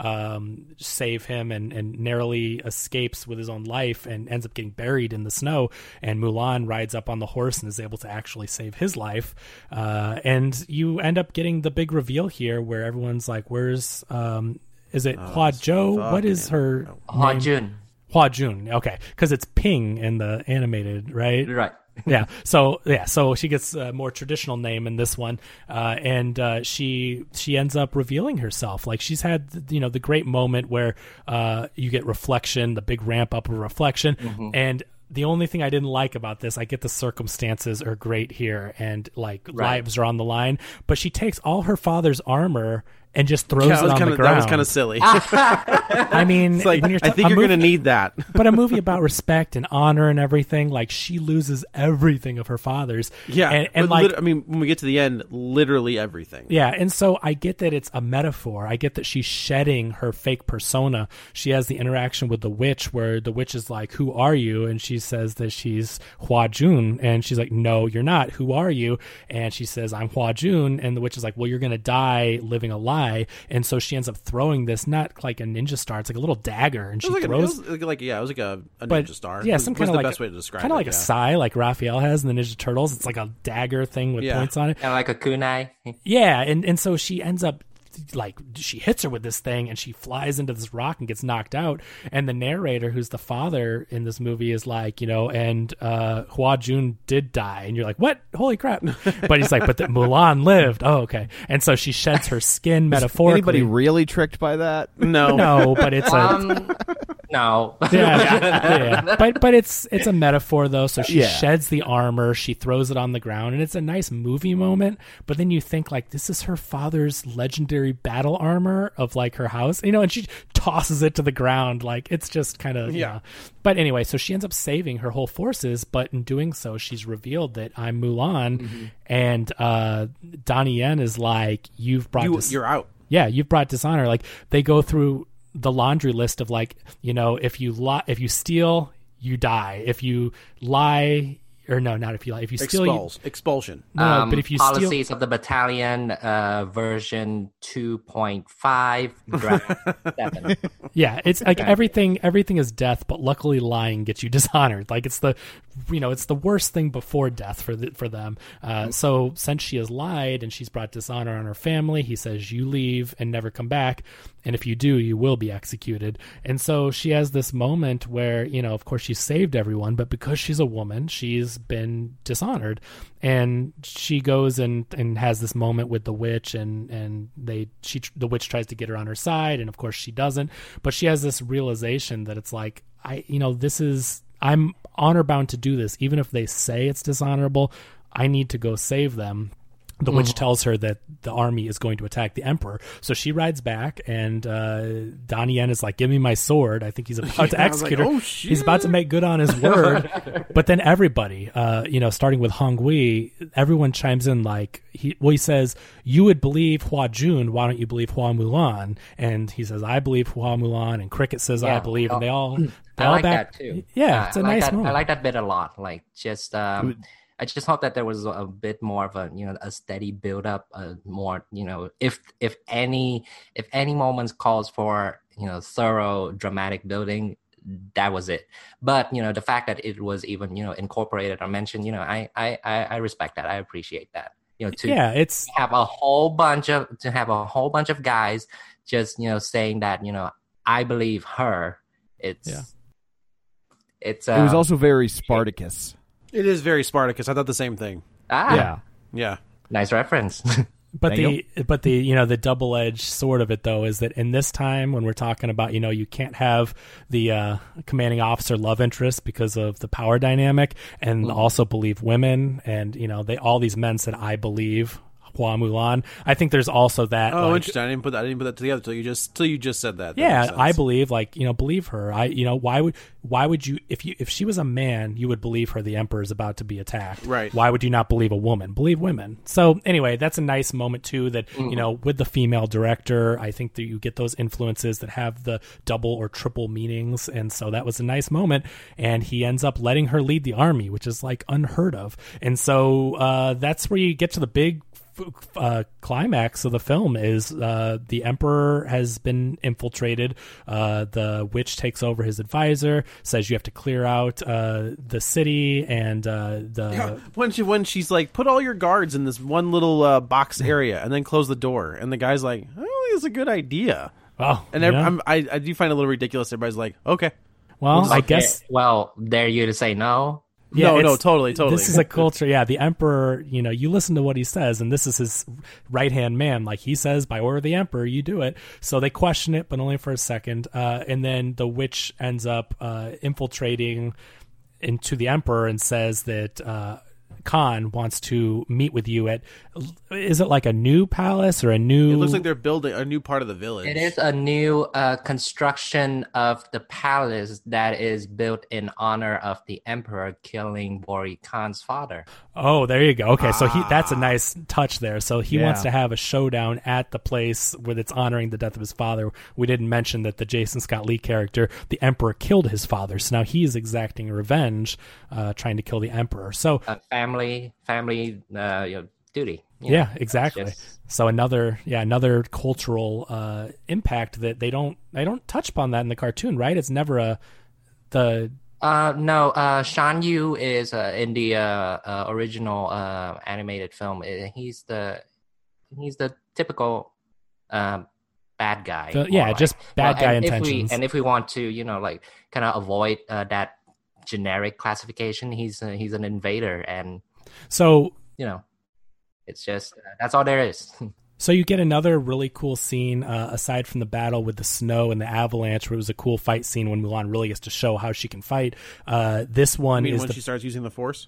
um, save him, and and narrowly escapes with his own life, and ends up getting buried in the snow. And Mulan rides up on the horse and is able to actually save his life. Uh, and you end up getting the big reveal here, where everyone's like, "Where's um, is it Hua Zhou? What is her Hua name? Jun. Hua Jun. Okay, because it's Ping in the animated, right? Right. Yeah. So yeah. So she gets a more traditional name in this one, uh, and uh, she she ends up revealing herself. Like she's had you know the great moment where uh, you get reflection, the big ramp up of reflection, Mm-hmm. and. The only thing I didn't like about this, I get the circumstances are great here, and like Right. lives are on the line, but she takes all her father's armor and just throws Yeah, that it was on kinda, the ground. That was kind of silly. I mean, It's like, when you're I ta- think a you're movie- going to need that. but a movie about respect and honor and everything, like she loses everything of her father's. Yeah, and, and but like, lit- I mean, when we get to the end, literally everything. yeah, and so I get that it's a metaphor. I get that she's shedding her fake persona. She has the interaction with the witch, where the witch is like, "Who are you?" And she says that she's Hua Jun, and she's like, "No, you're not. Who are you?" And she says, "I'm Hua Jun," and the witch is like, "Well, you're gonna die living a lie." And so she ends up throwing this, not like a ninja star, it's like a little dagger, and It she was like, a, it throws. was like, like yeah, it was like a, a But ninja star. yeah, was, some was kind of the like best way to describe kind of it. like yeah. a sai, like Raphael has in the Ninja Turtles. It's like a dagger thing with Yeah. points on it. Kind of like a kunai. Yeah, and and so she ends up like she hits her with this thing, and she flies into this rock and gets knocked out. And the narrator, who's the father in this movie, is like, you know, and uh, Hua Jun did die, and you're like, what? Holy crap! But he's like, but the Mulan lived. Oh, okay. And so she sheds her skin metaphorically. Anybody really tricked by that? No, No, but it's a Um, no. yeah, yeah, yeah. But but it's it's a metaphor though. So she Yeah. sheds the armor, she throws it on the ground, and it's a nice movie moment. But then you think like this is her father's legendary military battle armor of like her house, you know, and she tosses it to the ground. Like it's just kind of, yeah. Know. But anyway, so she ends up saving her whole forces, but in doing so, she's revealed that I'm Mulan, mm-hmm. and uh, Donnie Yen is like, you've brought you, dis- you're out. Yeah, you've brought dishonor. Like they go through the laundry list of like, you know, if you lie, if you steal, you die. If you lie, or no, not if you lie. If you steal, Expulse. you, expulsion. No, um, but if you policies steal, of the battalion, uh, version two point five, seven. Yeah, it's like everything. Everything is death, but luckily, lying gets you dishonored. Like it's the, you know, it's the worst thing before death for the, for them. Uh, so since she has lied and she's brought dishonor on her family, he says, "You leave and never come back, and if you do, you will be executed." And so she has this moment where, you know, of course, she saved everyone, but because she's a woman, she's been dishonored, and she goes and and has this moment with the witch, and and they she the witch tries to get her on her side, and of course she doesn't, but she has this realization that it's like, I you know this is I'm honor bound to do this, even if they say it's dishonorable. I need to go save them. The witch mm. tells her that the army is going to attack the emperor. So she rides back, and uh, Donnie Yen is like, "Give me my sword." I think he's about yeah, to execute like, her. Oh, he's about to make good on his word. But then everybody, uh, you know, starting with Hong Gui, everyone chimes in like, he, well, he says, "You would believe Hua Jun. Why don't you believe Hua Mulan?" And he says, "I believe Hua Mulan." And Cricket says, yeah, "I believe." And they all, they I all like back. that too. Yeah, it's a I like nice that, moment. I like that bit a lot. Like just. Um, I just hope that there was a bit more of a, you know, a steady build up, uh, more, you know, if if any if any moments calls for, you know, thorough dramatic building, that was it. But, you know, the fact that it was even, you know, incorporated or mentioned, you know, I I I respect that. I appreciate that. You know, to yeah, it's have a whole bunch of to have a whole bunch of guys just, you know, saying that, you know, I believe her. It's yeah. it's um, it was um, also very Spartacus. It is very Spartacus. I thought the same thing. Ah, yeah, yeah. Nice reference. But Thank the you. but the you know the double edged sword of it though is that in this time when we're talking about, you know, you can't have the uh, commanding officer love interest because of the power dynamic, and mm-hmm. also believe women, and you know they all these men said I believe Hua Mulan. I think there's also that. Oh, like, interesting. I didn't put that. I didn't put that together till you just till you just said that. that yeah, I believe like you know believe her. I you know why would why would you if you if she was a man you would believe her the emperor is about to be attacked. Right. Why would you not believe a woman? Believe women. So anyway, that's a nice moment too. That mm. you know with the female director, I think that you get those influences that have the double or triple meanings, and so that was a nice moment. And he ends up letting her lead the army, which is like unheard of. And so uh, that's where you get to the big. Uh, climax of the film is uh, the emperor has been infiltrated. Uh, the witch takes over his advisor, says you have to clear out uh, the city, and uh, the yeah. when she when she's like, put all your guards in this one little uh, box area and then close the door, and the guy's like, oh, it's a good idea. Oh, and every, I'm, I I do find it a little ridiculous. Everybody's like, okay, well, we'll I okay. guess. Well, dare you to say no. Yeah, no, no, totally, totally. This is a culture. Yeah, the emperor, you know, you listen to what he says, and this is his right-hand man. Like he says, by order of the emperor, you do it. So they question it, but only for a second. Uh, and then the witch ends up uh, infiltrating into the emperor and says that uh, Khan wants to meet with you at, is it like a new palace or a new... It looks like they're building a new part of the village. It is a new uh, construction of the palace that is built in honor of the emperor killing Bori Khan's father. Oh, there you go. Okay, ah. so he that's a Ah. nice touch there. So he Yeah. wants to have a showdown at the place where it's honoring the death of his father. We didn't mention that the Jason Scott Lee character, the emperor, killed his father. So now he is exacting revenge, uh, trying to kill the emperor. So a family, family, uh, you know, duty. You yeah, know, exactly. just... So another, yeah, another cultural uh, impact that they don't they don't touch upon that in the cartoon, right? It's never a the. Uh, no, uh, Shan Yu is uh, in the uh, uh, original uh, animated film. He's the he's the typical um, bad guy. The, yeah, like. just bad well, guy and intentions. If we, and if we want to, you know, like kind of avoid uh, that generic classification, he's uh, he's an invader, and so you know, it's just uh, that's all there is. So you get another really cool scene, uh, aside from the battle with the snow and the avalanche, where it was a cool fight scene when Mulan really gets to show how she can fight. Uh, this one you mean is when the... she starts using the Force?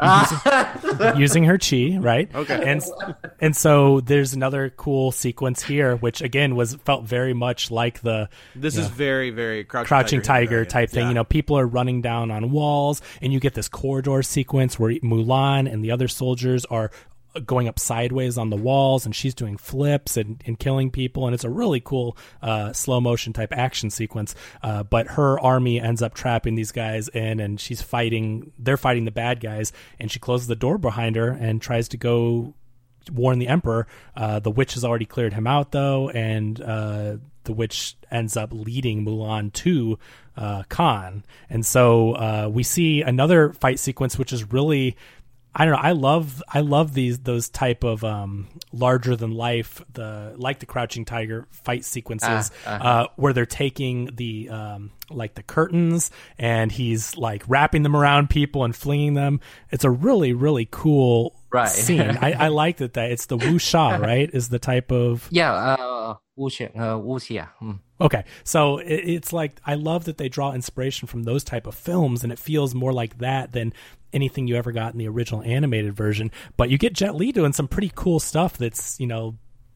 using, using her chi, right? Okay. And and so there's another cool sequence here, which again was felt very much like the This is know, very, very Crouching, Crouching Tiger, Tiger type thing. Yeah. You know, people are running down on walls, and you get this corridor sequence where Mulan and the other soldiers are going up sideways on the walls, and she's doing flips and, and killing people, and it's a really cool uh, slow motion type action sequence. Uh, but her army ends up trapping these guys in, and she's fighting. They're fighting the bad guys, and she closes the door behind her and tries to go warn the Emperor. Uh, the witch has already cleared him out, though, and uh, the witch ends up leading Mulan to uh, Khan. And so uh, we see another fight sequence, which is really, I don't know. I love I love these those type of um, larger than life, the like the Crouching Tiger fight sequences uh, uh-huh. uh, where they're taking the um, like the curtains and he's like wrapping them around people and flinging them. It's a really really cool right. scene. I, I like that. That it's the wuxia, right? Is the type of yeah, uh, wuxia, uh, wuxia. Mm. Okay, so it, it's like I love that they draw inspiration from those type of films, and it feels more like that than anything you ever got in the original animated version. But you get Jet Li doing some pretty cool stuff that's, you know,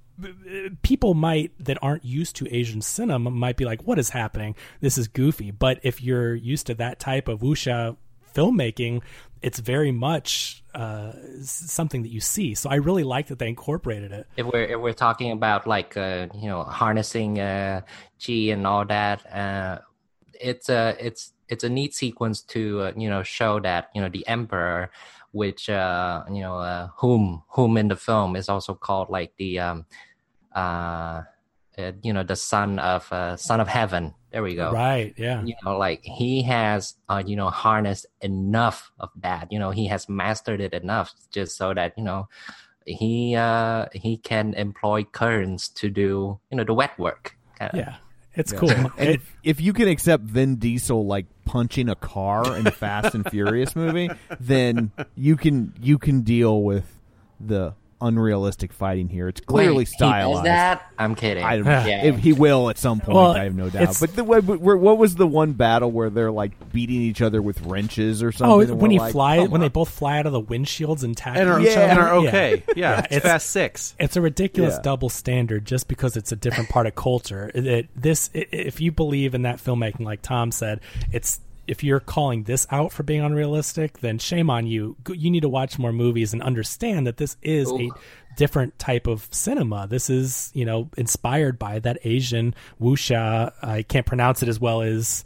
people might that aren't used to Asian cinema might be like, what is happening? This is goofy. But if you're used to that type of wuxia filmmaking, it's very much uh, something that you see. So I really like that they incorporated it. If we're if we're talking about like uh, you know harnessing uh, chi and all that, uh, it's a it's it's a neat sequence to uh, you know show that you know the Emperor, which uh, you know uh, whom whom in the film is also called like the um, uh, uh, you know the son of uh, son of heaven. There we go. Right. Yeah. You know, like he has, uh, you know, harnessed enough of that. You know, he has mastered it enough just so that you know he uh, he can employ currents to do you know the wet work. Kinda. Yeah, it's yeah. cool. And if, if you can accept Vin Diesel like punching a car in the Fast and Furious movie, then you can you can deal with the unrealistic fighting here. It's clearly Wait, stylized. He does that? I'm kidding. I, yeah. if he will at some point, Well, I have no doubt. But the, what, what was the one battle where they're like beating each other with wrenches or something? Oh, and when we're he like, fly, come when on. they both fly out of the windshields and tackle and are, each yeah. other, and are okay. Yeah, Yeah, it's, it's- Fast Six. It's a ridiculous Yeah. double standard just because it's a different part of culture. It, it- this, i if you believe in that filmmaking, like Tom said, it's if you're calling this out for being unrealistic, then shame on you. Go- You need to watch more movies and understand that this is Ooh. a different type of cinema. This is, you know, inspired by that Asian wuxia. I can't pronounce it as well as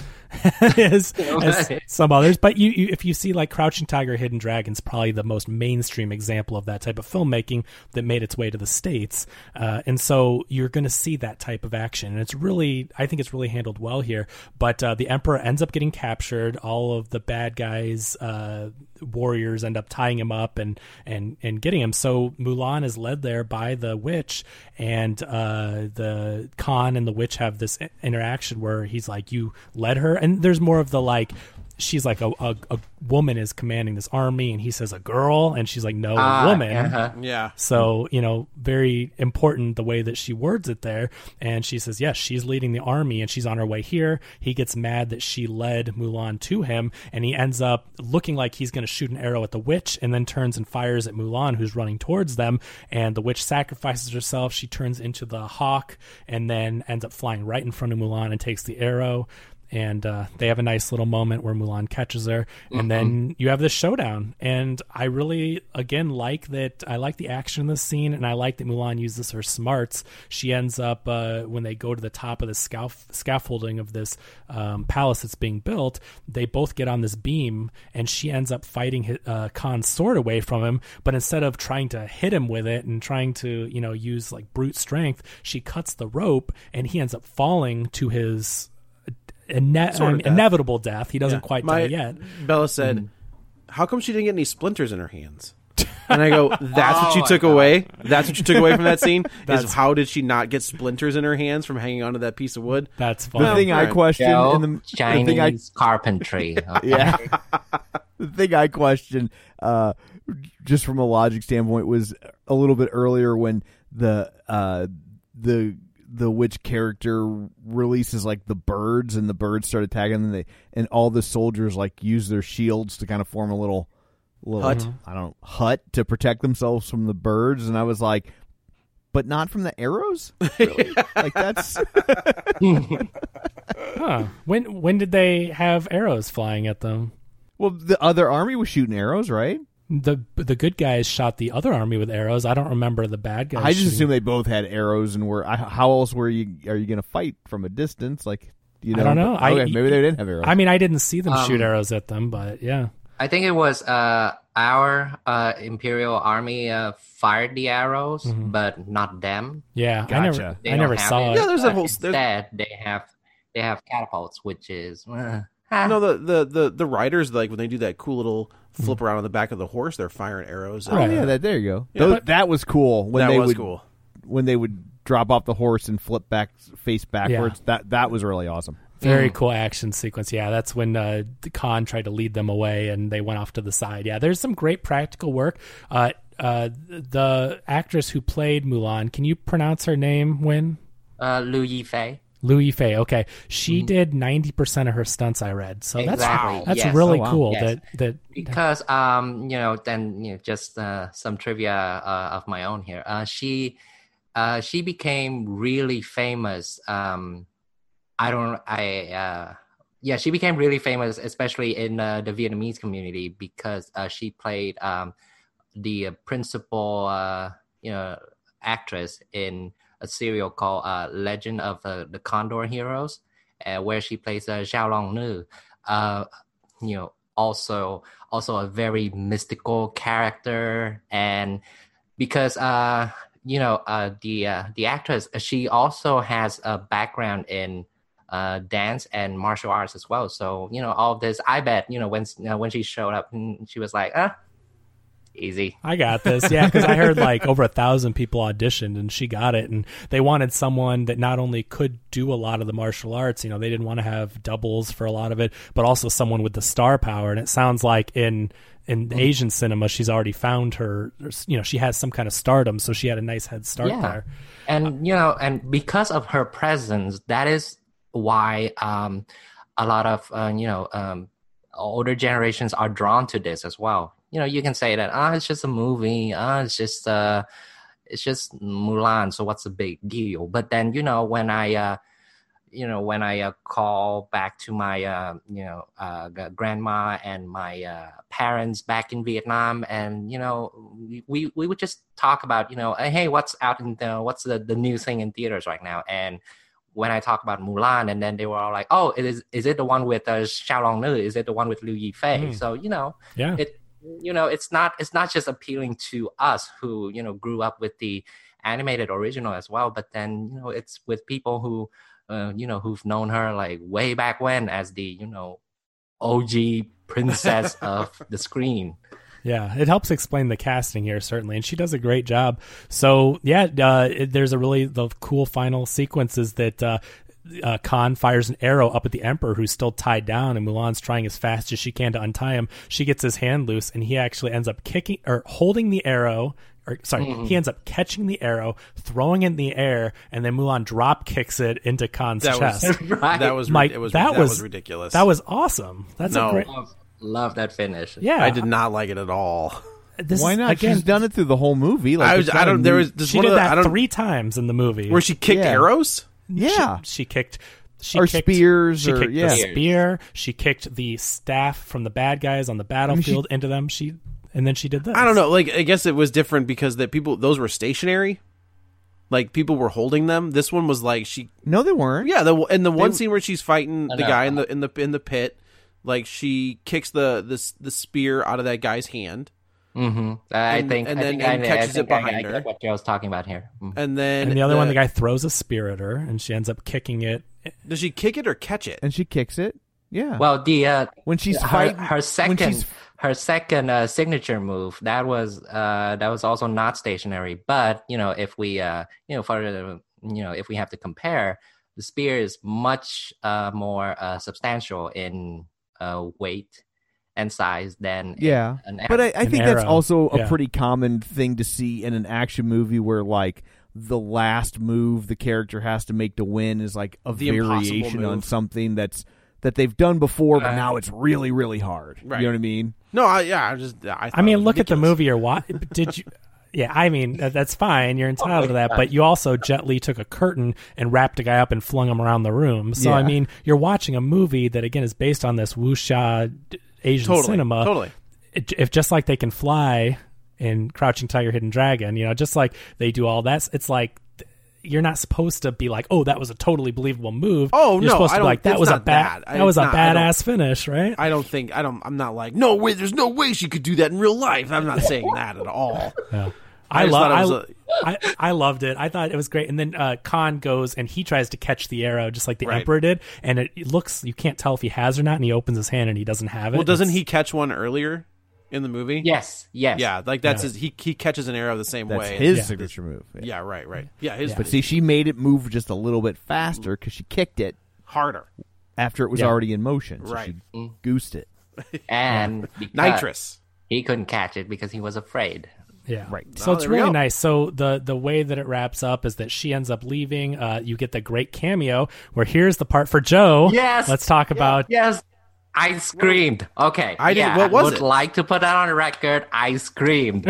as, as some others, but you, you if you see like Crouching Tiger, Hidden Dragon's probably the most mainstream example of that type of filmmaking that made its way to the States, uh, and so you're going to see that type of action, and it's really, I think it's really handled well here. But uh, the Emperor ends up getting captured. All of the bad guys, uh, warriors, end up tying him up and and and getting him. So Mulan is led there by the witch, and uh, the Khan and the witch have this interaction where he's like, "You led her," and there's more of the like, she's like a, a, a woman is commanding this army, and he says a girl, and she's like, no, Ah, woman. uh-huh. Yeah. So, you know, very important the way that she words it there. And she says, yes, she's leading the army and she's on her way here. He gets mad that she led Mulan to him, and he ends up looking like he's going to shoot an arrow at the witch, and then turns and fires at Mulan, who's running towards them. And the witch sacrifices herself. She turns into the hawk and then ends up flying right in front of Mulan and takes the arrow. And uh, they have a nice little moment where Mulan catches her, and Mm-hmm. then you have this showdown. And I really, again, like that. I like the action in this scene, and I like that Mulan uses her smarts. She ends up, uh, when they go to the top of the scaff- scaffolding of this um, palace that's being built, they both get on this beam, and she ends up fighting his, uh, Khan's sword away from him. But instead of trying to hit him with it and trying to, you know, use like brute strength, she cuts the rope, and he ends up falling to his Ine- Sort of I mean, death. inevitable death. He doesn't Yeah. quite My- die yet. Bella said, "How come she didn't get any splinters in her hands?" And I go, "That's what you took away. That's what you took away from that scene. Is That's- how did she not get splinters in her hands from hanging onto that piece of wood?" That's The fine. thing I Alright. question, Joe, and the, the Chinese thing I carpentry. Okay. yeah, the thing I question, uh, just from a logic standpoint, was a little bit earlier when the uh, the the witch character releases like the birds, and the birds start attacking them, and they and all the soldiers like use their shields to kind of form a little little hut. I don't know, hut to protect themselves from the birds, and I was like, but not from the arrows? Really? Like that's huh. When when did they have arrows flying at them? Well, the other army was shooting arrows, right? The the good guys shot the other army with arrows. I don't remember the bad guys. I just shooting. assume they both had arrows, and were. I, how else were you? Are you going to fight from a distance? Like, you know, I don't know. Okay, I, maybe they didn't have arrows. I mean, I didn't see them Um, shoot arrows at them, but yeah. I think it was uh, our uh, Imperial Army uh, fired the arrows, Mhm. but not them. Yeah, I never, Gotcha. They I don't never have saw it. Yeah, there's a but whole- Instead, they have they have catapults, which is uh, No, the, the the the riders, like when they do that cool little flip around on the back of the horse, they're firing arrows. oh Right. yeah, that there you go. Yeah. Those- But- that was cool when that they was would cool. when they would drop off the horse and flip back face backwards. That that was really awesome. Very Mm. cool action sequence. Yeah, that's when uh, Khan tried to lead them away, and they went off to the side. Yeah, there's some great practical work. Uh, uh, the actress who played Mulan, can you pronounce her name? When uh, Liu Yifei. Liu Yifei. Okay, she did ninety percent of her stunts. I read, so Exactly, that's that's yes. really Oh, wow. cool. Yes. That that Because um you know then you know just uh, some trivia uh, of my own here. Uh, she uh, she became really famous. Um, I don't I uh, yeah she became really famous, especially in uh, the Vietnamese community, because uh, she played um, the principal uh, you know actress in a serial called uh, Legend of the, the Condor Heroes, uh, where she plays uh, Xiao Long Nu. Uh, you know, also also a very mystical character, and because uh, you know uh, the uh, the actress, she also has a background in uh, dance and martial arts as well. So you know, all of this, I bet you know when you know, when she showed up, she was like, ah. Easy. I got this. Yeah, because I heard like over a thousand people auditioned, and she got it. And they wanted someone that not only could do a lot of the martial arts, you know, they didn't want to have doubles for a lot of it, but also someone with the star power. And it sounds like in in Mm. Asian cinema, she's already found her. You know, she has some kind of stardom, so she had a nice head start Yeah. there. And you know, and because of her presence, that is why um, a lot of uh, you know um, older generations are drawn to this as well. You know, you can say that ah, it's just a movie, ah, it's just uh, it's just Mulan, so what's the big deal? But then you know, when I uh, you know when I uh, call back to my uh, you know uh, g- grandma and my uh, parents back in Vietnam, and you know we we would just talk about you know hey, what's out in the what's the, the new thing in theaters right now. And when I talk about Mulan, and then they were all like, oh, it is is it the one with uh, Xiao Long Nu? Is it the one with Liu Yifei? Mm. So you know Yeah. it you know it's not it's not just appealing to us who you know grew up with the animated original as well, but then you know it's with people who uh, you know who've known her like way back when as the you know O G princess of the screen. Yeah, it helps explain the casting here, certainly, and she does a great job. So, yeah, uh, it, there's a really the cool final sequence is that uh, uh, Khan fires an arrow up at the Emperor, who's still tied down, and Mulan's trying as fast as she can to untie him. She gets his hand loose, and he actually ends up kicking or holding the arrow. Or sorry, Mhm. he ends up catching the arrow, throwing it in the air, and then Mulan drop kicks it into Khan's That was- chest. Right. That was Mike, it was that that was- was ridiculous. That was awesome. That's No. a great. love, love that finish. Yeah, I did not like it at all. This Why is- not? Again, She's done it through the whole movie. Like I was it's I not a don't there new- was just she one did of the, I that don't three times in the movie. where she kicked Yeah. arrows. yeah. She, she kicked. She Or kicked, spears She or- kicked yeah. the spear. She kicked the staff from the bad guys on the battlefield into them. She and then she did this. I don't know. Like I guess it was different because that people those were stationary. Like people were holding them. This one was like she No, they weren't. yeah. The in the one They- scene where she's fighting No, the no. guy in the in the in the pit, like she kicks the the the spear out of that guy's hand, Mm-hmm. I And- think and I then- think and I, catches I think it I- behind I, her. get what Joe's talking about here. Mm. and then And the other one, the guy throws a spear at her, and she ends up kicking it. does she kick it or catch it? And she kicks it. Yeah. Well, the uh, when she's her, fighting, her when second she's her second uh, signature move that was uh, that was also not stationary. But you know, if we uh, you know for the, you know if we have to compare, the spear is much uh, more uh, substantial in uh, weight, and size than yeah. an But I, I An think that's arrow. also a Yeah. pretty common thing to see in an action movie where like the last move the character has to make to win is like a The impossible variation on move. something that's that they've done before, but Uh, now it's really really hard. Right. You know what I mean? No, I, yeah, I just. I, I mean, thought it was look at the ridiculous. movie you're watching. Did you? Yeah, I mean that, that's fine. You're entitled to that, but you also Jet Li took a curtain and wrapped a guy up and flung him around the room. So Yeah. I mean, you're watching a movie that again is based on this wuxia d- Asian Totally, cinema. totally. It, if just like they can fly in Crouching Tiger, Hidden Dragon, you know, just like they do all that, it's like th- you're not supposed to be like, oh, that was a totally believable move. Oh, you're no, supposed I to be don't- like that it's was a not bad, that. I- that was a it's not- I don't- badass finish, right? I don't think I don't. I'm not like no way. There's no way she could do that in real life. I'm not saying that at all. Yeah. I I, just love. thought it I, was a- I, I loved it. I thought it was great. And then uh, Khan goes and he tries to catch the arrow just like the Right. Emperor did, and it, it looks you can't tell if he has or not. And he opens his hand and he doesn't have it. Well, doesn't It's- he catch one earlier in the movie? Yes, yes. Yeah, like that's Yeah. his. He he catches an arrow the same That's way. his Yeah. signature move. Yeah. Yeah, right, right. Yeah, his. But see, she made it move just a little bit faster because she kicked it harder. after it was Yeah. already in motion. So Right. she goosed it. And because Nitrous. he couldn't catch it because he was afraid. Yeah, Right. So Oh, it's there we really go. nice. So the the way that it wraps up is that she ends up leaving. Uh, you get the great cameo where here's the part for Joe. Yes. Let's talk about. Yes. I screamed. Okay. I didn't- yeah, what was would it? like to put that on the record. I screamed.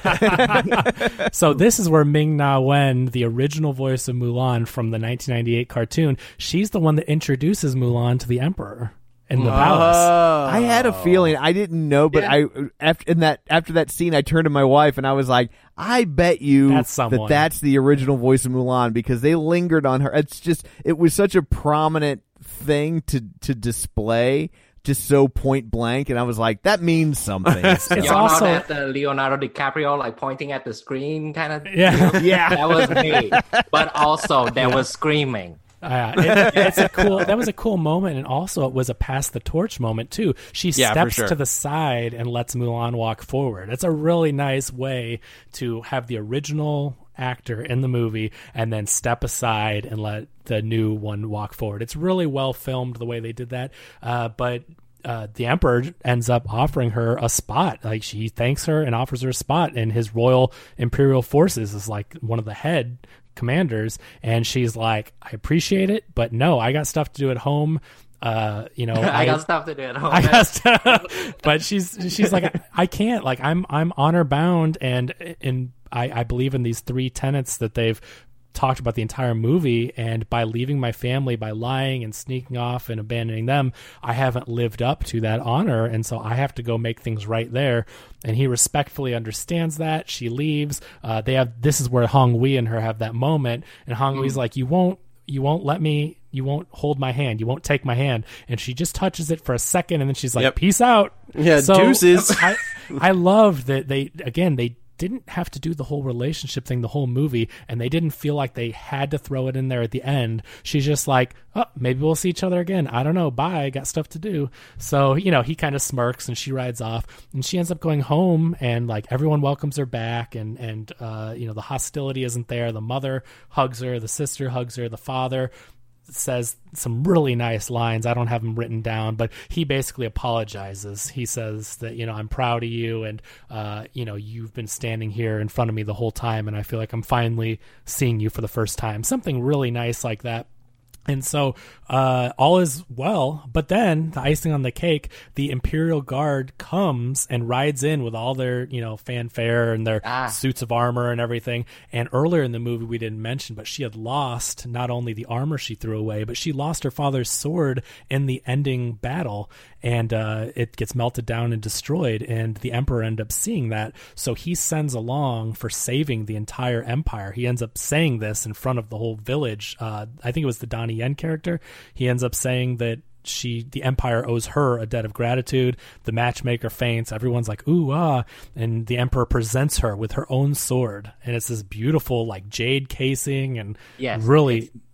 So this is where Ming Na Wen, the original voice of Mulan from the nineteen ninety-eight cartoon, she's the one that introduces Mulan to the Emperor in the palace. I had a feeling I didn't know, but I after in that after that scene, I turned to my wife and I was like, "I bet you That's that someone. that's the original voice of Mulan," because they lingered on her. It's just it was such a prominent thing to to display, just so point blank, and I was like, "That means something." It's Y'all also- know that the Leonardo DiCaprio like pointing at the screen kind of. Yeah. Yeah. That was me. But also there was screaming. Uh, it, it's a cool. That was a cool moment, and also it was a pass the torch moment too. She Yeah, for steps sure. to the side and lets Mulan walk forward. It's a really nice way to have the original actor in the movie and then step aside and let the new one walk forward. It's really well filmed the way they did that. Uh, but uh, the Emperor ends up offering her a spot. Like she thanks her and offers her a spot in his Royal Imperial Forces as like one of the head commanders, and she's like, I appreciate it, but no, I got stuff to do at home. Uh, you know, I, got stuff to do at home. I got stuff, but she's she's like, I, I can't. Like, I'm I'm honor bound, and in I, I believe in these three tenets that they've talked about the entire movie, and by leaving my family, by lying and sneaking off and abandoning them, I haven't lived up to that honor, and so I have to go make things right there. And he respectfully understands that. She leaves. Uh, they have this is where Hong Wei and her have that moment, and Hong Wei's like, you won't you won't let me. You won't hold my hand. You won't take my hand. And she just touches it for a second, and then she's like, Yep. peace out. Yeah, So, deuces. I, I love that they, again, they didn't have to do the whole relationship thing the whole movie, and they didn't feel like they had to throw it in there at the end. She's just like, oh, maybe we'll see each other again. I don't know. Bye. I got stuff to do. So, you know, he kind of smirks and she rides off, and she ends up going home, and like everyone welcomes her back, and, and, uh, you know, the hostility isn't there. The mother hugs her, the sister hugs her, the father says some really nice lines. I don't have them written down, but he basically apologizes. He says that, you know, I'm proud of you, and, uh, you know, you've been standing here in front of me the whole time, and I feel like I'm finally seeing you for the first time. Something really nice like that. And so uh, all is well, but then the icing on the cake, the Imperial Guard comes and rides in with all their, you know, fanfare and their Ah. suits of armor and everything. And earlier in the movie, we didn't mention, but she had lost not only the armor she threw away, but she lost her father's sword in the ending battle, and uh, it gets melted down and destroyed. And the Emperor ended up seeing that, so he sends along for saving the entire empire. He ends up saying this in front of the whole village. Uh, I think it was the Donnie Yen character. He ends up saying that she, the Empire owes her a debt of gratitude. The matchmaker faints. Everyone's like, ooh, ah. And the Emperor presents her with her own sword. And it's this beautiful, like, jade casing and Yes, really,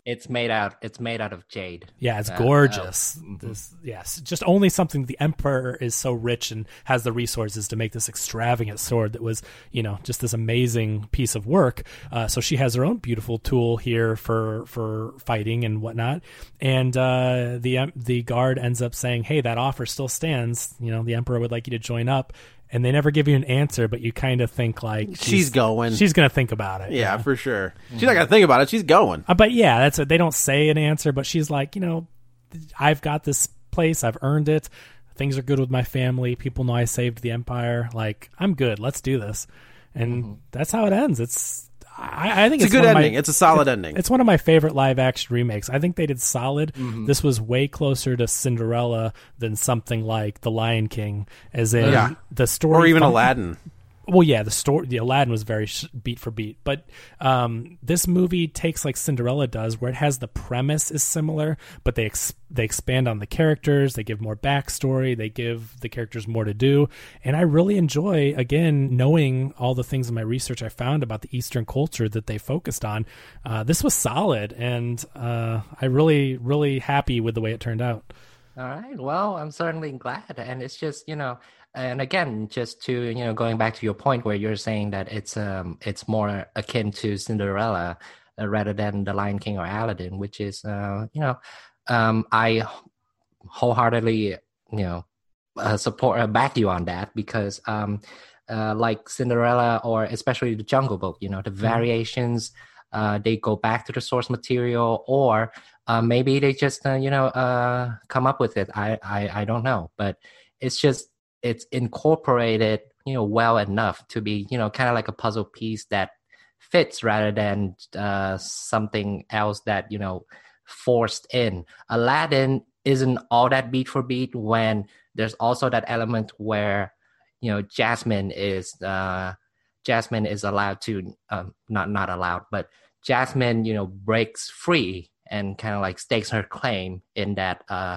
It's made out. It's made out of jade. Yeah, it's Uh, gorgeous. uh, mhm. This, yes, just only something the Emperor is so rich and has the resources to make this extravagant sword that was, you know, just this amazing piece of work. Uh, so she has her own beautiful tool here for for fighting and whatnot. And uh, the um, the guard ends up saying, "Hey, that offer still stands. You know, the Emperor would like you to join up." And they never give you an answer, but you kind of think like she's, She's going. She's going to think about it. Yeah, for sure. She's not gonna think about it. She's going. Uh, but yeah, that's it. They don't say an answer, but she's like, you know, I've got this place. I've earned it. Things are good with my family. People know I saved the Empire. Like, I'm good. Let's do this. And mm-hmm. that's how it ends. It's I, I think it's, it's a good one ending. My, it's a solid it, ending. It's one of my favorite live action remakes. I think they did solid. Mm-hmm. This was way closer to Cinderella than something like The Lion King, as in yeah. the story, or even fun- Aladdin. Well, yeah, the story, the Aladdin was very sh- beat for beat, but um, this movie takes like Cinderella does, where it has the premise is similar, but they ex- they expand on the characters, they give more backstory, they give the characters more to do, and I really enjoy, again, knowing all the things in my research I found about the Eastern culture that they focused on. Uh, this was solid, and uh, I really, really happy with the way it turned out. All right. Well, I'm certainly glad, and it's just you know. And again, just to, you know, going back to your point where you're saying that it's um it's more akin to Cinderella uh, rather than The Lion King or Aladdin, which is, uh, you know, um, I wholeheartedly, you know, uh, support, uh, back you on that because um, uh, like Cinderella or especially The Jungle Book, you know, the variations, uh, they go back to the source material or uh, maybe they just, uh, you know, uh, come up with it. I, I, I don't know, but it's just, it's incorporated, you know, well enough to be, you know, kind of like a puzzle piece that fits rather than uh, something else that, you know, forced in. Aladdin isn't all that beat for beat when there's also that element where, you know, Jasmine is uh, Jasmine is allowed to, um, not not allowed, but Jasmine, you know, breaks free and kind of like stakes her claim in that uh,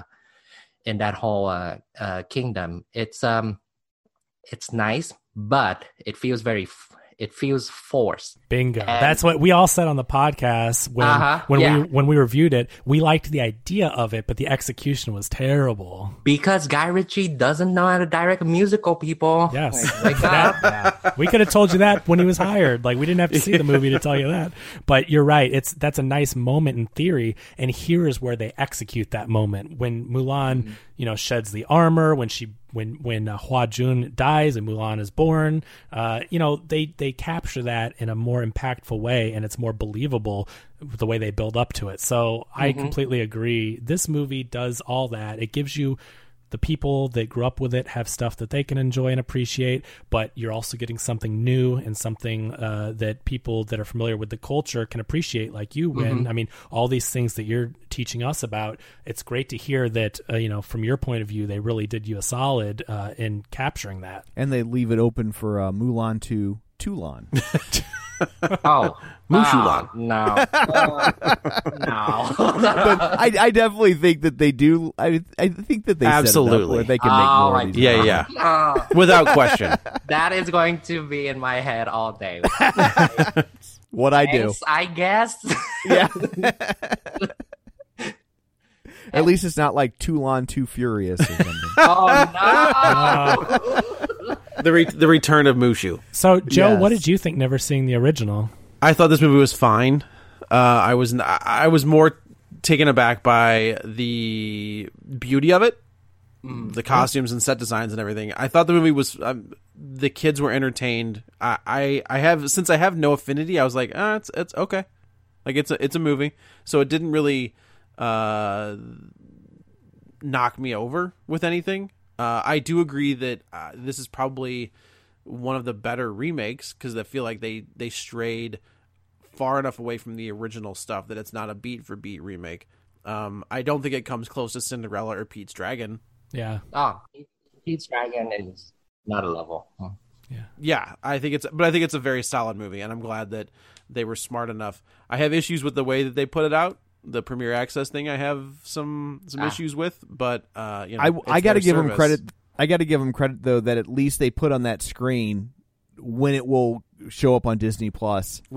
in that whole uh, uh, kingdom. It's um, it's nice, but it feels very, it feels forced. Bingo. And that's what we all said on the podcast when uh-huh, when yeah. we when we reviewed it. We liked the idea of it, but the execution was terrible. Because Guy Ritchie doesn't know how to direct a musical, people. Yes. Like, wake up. That, yeah. We could have told you that when he was hired. Like, we didn't have to see the movie to tell you that. But you're right. It's that's a nice moment in theory, and here is where they execute that moment. When Mulan, mm-hmm. you know, sheds the armor, when she when when uh, Hua Jun dies and Mulan is born, uh, you know, they they capture that in a more impactful way, and it's more believable the way they build up to it. So I mm-hmm. completely agree. This movie does all that. It gives you the people that grew up with it have stuff that they can enjoy and appreciate, but you're also getting something new and something uh, that people that are familiar with the culture can appreciate, like you, Win. Mm-hmm. I mean, all these things that you're teaching us about, it's great to hear that, uh, you know, from your point of view, they really did you a solid uh, in capturing that. And they leave it open for uh, Mulan to Toulon. Oh, Mushulan. Uh, no, uh, no. But I, I definitely think that they do. I, I think that they absolutely set it up where they can make oh, more. Of these yeah, yeah, yeah, without question. That is going to be in my head all day. What I do, Thanks, I guess. Yeah. At least it's not like Toulon Too Furious or something. Oh no! the re- the return of Mushu. So, Joe, Yes. what did you think? Never seeing the original. I thought this movie was fine. Uh, I was I was more taken aback by the beauty of it, mm. the costumes and set designs and everything. I thought the movie was um, the kids were entertained. I, I I have since I have no affinity. I was like, ah, it's it's okay, like it's a it's a movie, so it didn't really uh, knock me over with anything. Uh, I do agree that uh, this is probably one of the better remakes because I feel like they, they strayed far enough away from the original stuff that it's not a beat for beat remake. Um, I don't think it comes close to Cinderella or Pete's Dragon. Yeah. Oh, Pete's Dragon is not a level. Huh. Yeah. Yeah, I think it's, but I think it's a very solid movie, and I'm glad that they were smart enough. I have issues with the way that they put it out. The Premier Access thing I have some some ah. issues with, but uh, you know, I, I got to give service. them credit. I got to give them credit though that at least they put on that screen when it will show up on Disney Plus. Right.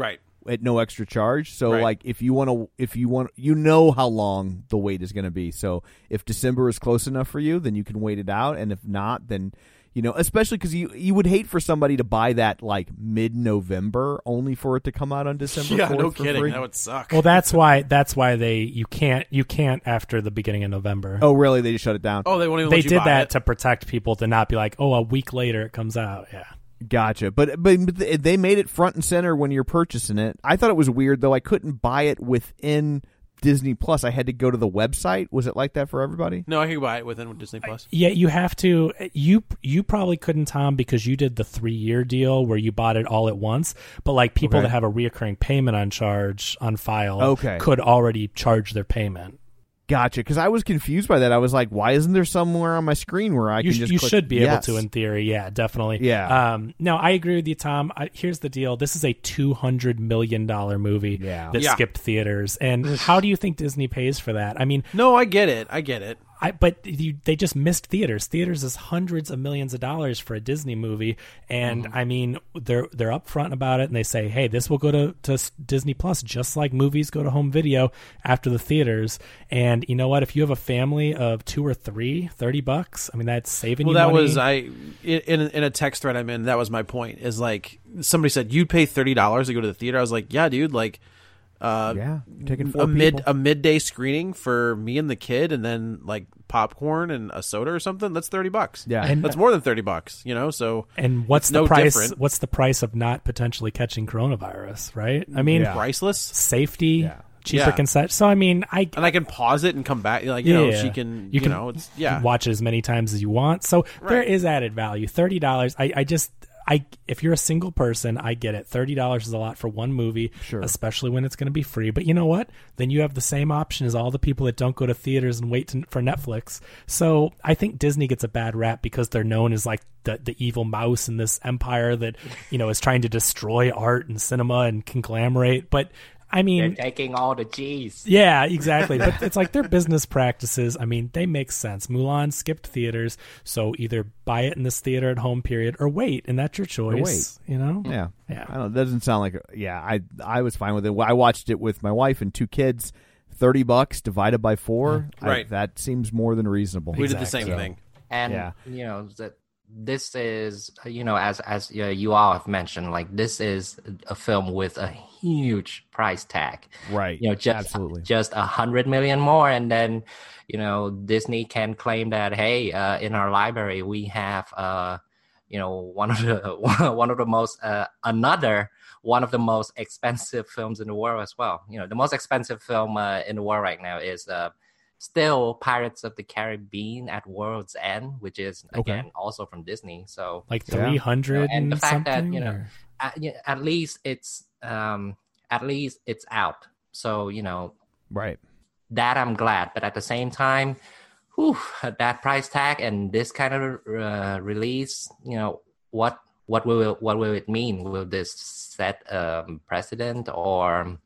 at no extra charge. So Right. like if you want to, if you want, you know how long the wait is going to be. So if December is close enough for you, then you can wait it out. And if not, then, you know, especially because you, you would hate for somebody to buy that like mid-November only for it to come out on December Yeah, fourth no for kidding. free. That would suck. Well, that's why that's why they you can't you can't after the beginning of November. Oh, really? They just shut it down? oh, they won't even they let you did buy that it. to protect people to not be like, oh, a week later it comes out. Yeah. Gotcha. But but they made it front and center when you're purchasing it. I thought it was weird, though. I couldn't buy it within Disney Plus. I had to go to the website. Was it like that for everybody? No, I can buy it within Disney Plus. Yeah, you have to. You you probably couldn't, Tom, because you did the three year deal where you bought it all at once. But like people Okay. that have a reoccurring payment on charge on file, Okay. could already charge their payment. Gotcha. Because I was confused by that. I was like, why isn't there somewhere on my screen where I You, can sh- just you click should be yes? able to in theory. Yeah, definitely. Yeah. Um, no, I agree with you, Tom. I, here's the deal. This is a two hundred million dollars movie Yeah. that Yeah. skipped theaters. And how do you think Disney pays for that? I mean, No, I get it. I get it. I, but you, they just missed theaters. Theaters is hundreds of millions of dollars for a Disney movie, and Mm-hmm. I mean they're they're upfront about it, and they say, hey, this will go to, to Disney Plus just like movies go to home video after the theaters. And you know what? If you have a family of two or three, thirty bucks. I mean that's saving Well, you that money. was I in in a text thread I'm in. That was my point. Is like somebody said you'd pay thirty dollars to go to the theater. I was like, yeah, dude. Like, uh, Yeah. Taking four a mid people. a midday screening for me and the kid, and then like popcorn and a soda or something. That's thirty bucks. Yeah. And- that's more than thirty bucks. You know, so And what's it's the no price? different. What's the price of not potentially catching coronavirus? Right? I mean, Yeah. priceless. safety, Yeah. cheaper Yeah. concession. So I mean, I And I can pause it and come back. Like you know, Yeah. she can. You You, can know, it's yeah. watch it as many times as you want. So there Right. is added value. Thirty dollars. I, I just I if you're a single person, I get it. Thirty dollars is a lot for one movie, Sure. especially when it's going to be free. But you know what? Then you have the same option as all the people that don't go to theaters and wait to, for Netflix. So I think Disney gets a bad rap because they're known as like the the evil mouse in this empire that you know is trying to destroy art and cinema and conglomerate. But I mean, They're taking all the G's. yeah, exactly. But it's like their business practices. I mean, they make sense. Mulan skipped theaters, so either buy it in this theater at home period or wait, and that's your choice. You know? Yeah. Yeah. I don't. That doesn't sound like. A, yeah. I I was fine with it. I watched it with my wife and two kids. Thirty bucks divided by four. I- Right. that seems more than reasonable. We did the Exactly. same thing. And Yeah. you know that this is, you know, as as uh, you all have mentioned, like this is a film with a huge price tag. Right. You know, just Absolutely. just a hundred million more, and then you know Disney can claim that, hey, uh, in our library we have, uh, you know, one of the one of the most uh, another one of the most expensive films in the world as well. You know, the most expensive film uh, in the world right now is uh, still Pirates of the Caribbean at World's End, which is again Okay. also from Disney. So Like Yeah. three hundred You know, and and the fact that, something. you know, or- at, yeah, at least it's um, at least it's out. So you know Right. that I'm glad, but at the same time, whew, that price tag and this kind of uh, release, you know, what what will what will it mean? Will this set um, precedent, or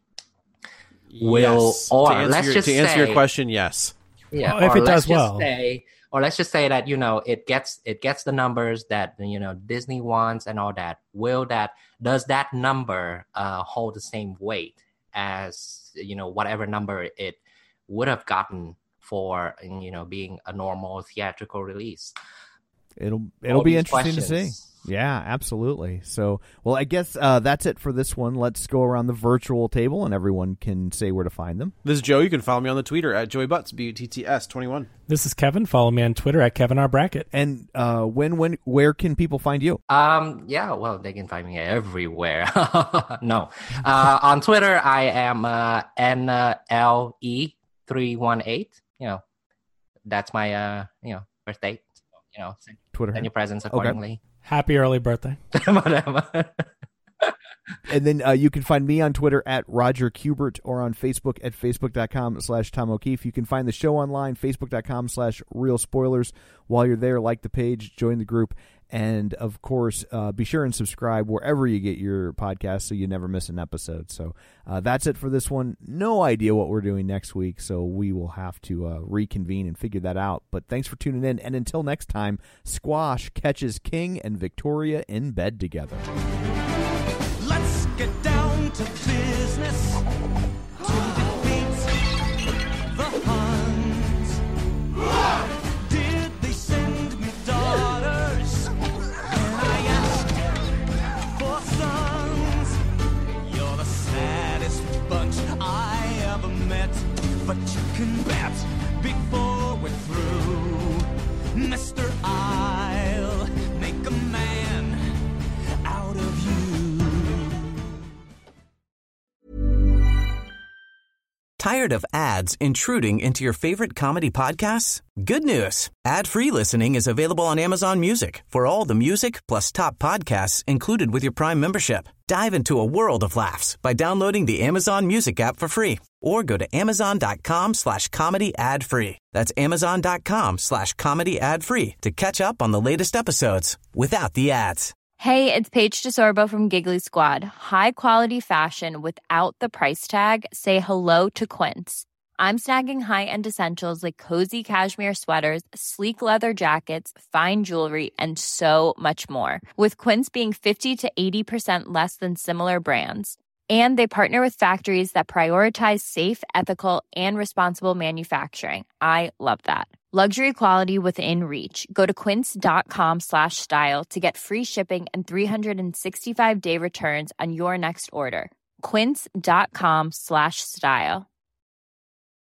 will Yes. or to answer let's your, just to answer your say- question, yes. yeah, Well, if or it let's does just well. say, or let's just say that you know it gets it gets the numbers that you know Disney wants and all that. Will that does that number uh, hold the same weight as you know whatever number it would have gotten for you know being a normal theatrical release? It'll it'll All be these interesting to questions. see. Yeah, absolutely. So, well, I guess uh, that's it for this one. Let's go around the virtual table, and everyone can say where to find them. This is Joe. You can follow me on the Twitter at Joey Butts, B U T T S twenty-one. This is Kevin. Follow me on Twitter at Kevin R. Brackett. And uh, when when where can people find you? Um, yeah, well, they can find me everywhere. no, uh, on Twitter, I am uh, N L E three one eight. You know, that's my uh, you know birth date. You know, send, Twitter. send your presents accordingly. Happy early birthday. Whatever. And then uh, you can find me on Twitter at Roger Kubert or on Facebook at facebook.com slash Tom O'Keefe. You can find the show online, facebook.com slash Real Spoilers. While you're there, like the page, join the group, and, of course, uh, be sure and subscribe wherever you get your podcast so you never miss an episode. So uh, that's it for this one. No idea what we're doing next week, so we will have to uh, reconvene and figure that out. But thanks for tuning in, and until next time, Squash catches King and Victoria in bed together. Let's get down to business. can bet before we're through, Mister I'll make a man out of you. Tired of ads intruding into your favorite comedy podcasts? Good news. Ad-free listening is available on Amazon Music for all the music plus top podcasts included with your Prime membership. Dive into a world of laughs by downloading the Amazon Music app for free or go to amazon.com slash comedy ad free. That's amazon.com slash comedy ad free to catch up on the latest episodes without the ads. Hey, it's Paige DeSorbo from Giggly Squad. High quality fashion without the price tag. Say hello to Quince. I'm snagging high-end essentials like cozy cashmere sweaters, sleek leather jackets, fine jewelry, and so much more. With Quince being fifty to eighty percent less than similar brands. And they partner with factories that prioritize safe, ethical, and responsible manufacturing. I love that. Luxury quality within reach. Go to quince.com slash style to get free shipping and three sixty-five day returns on your next order. Quince.com slash style.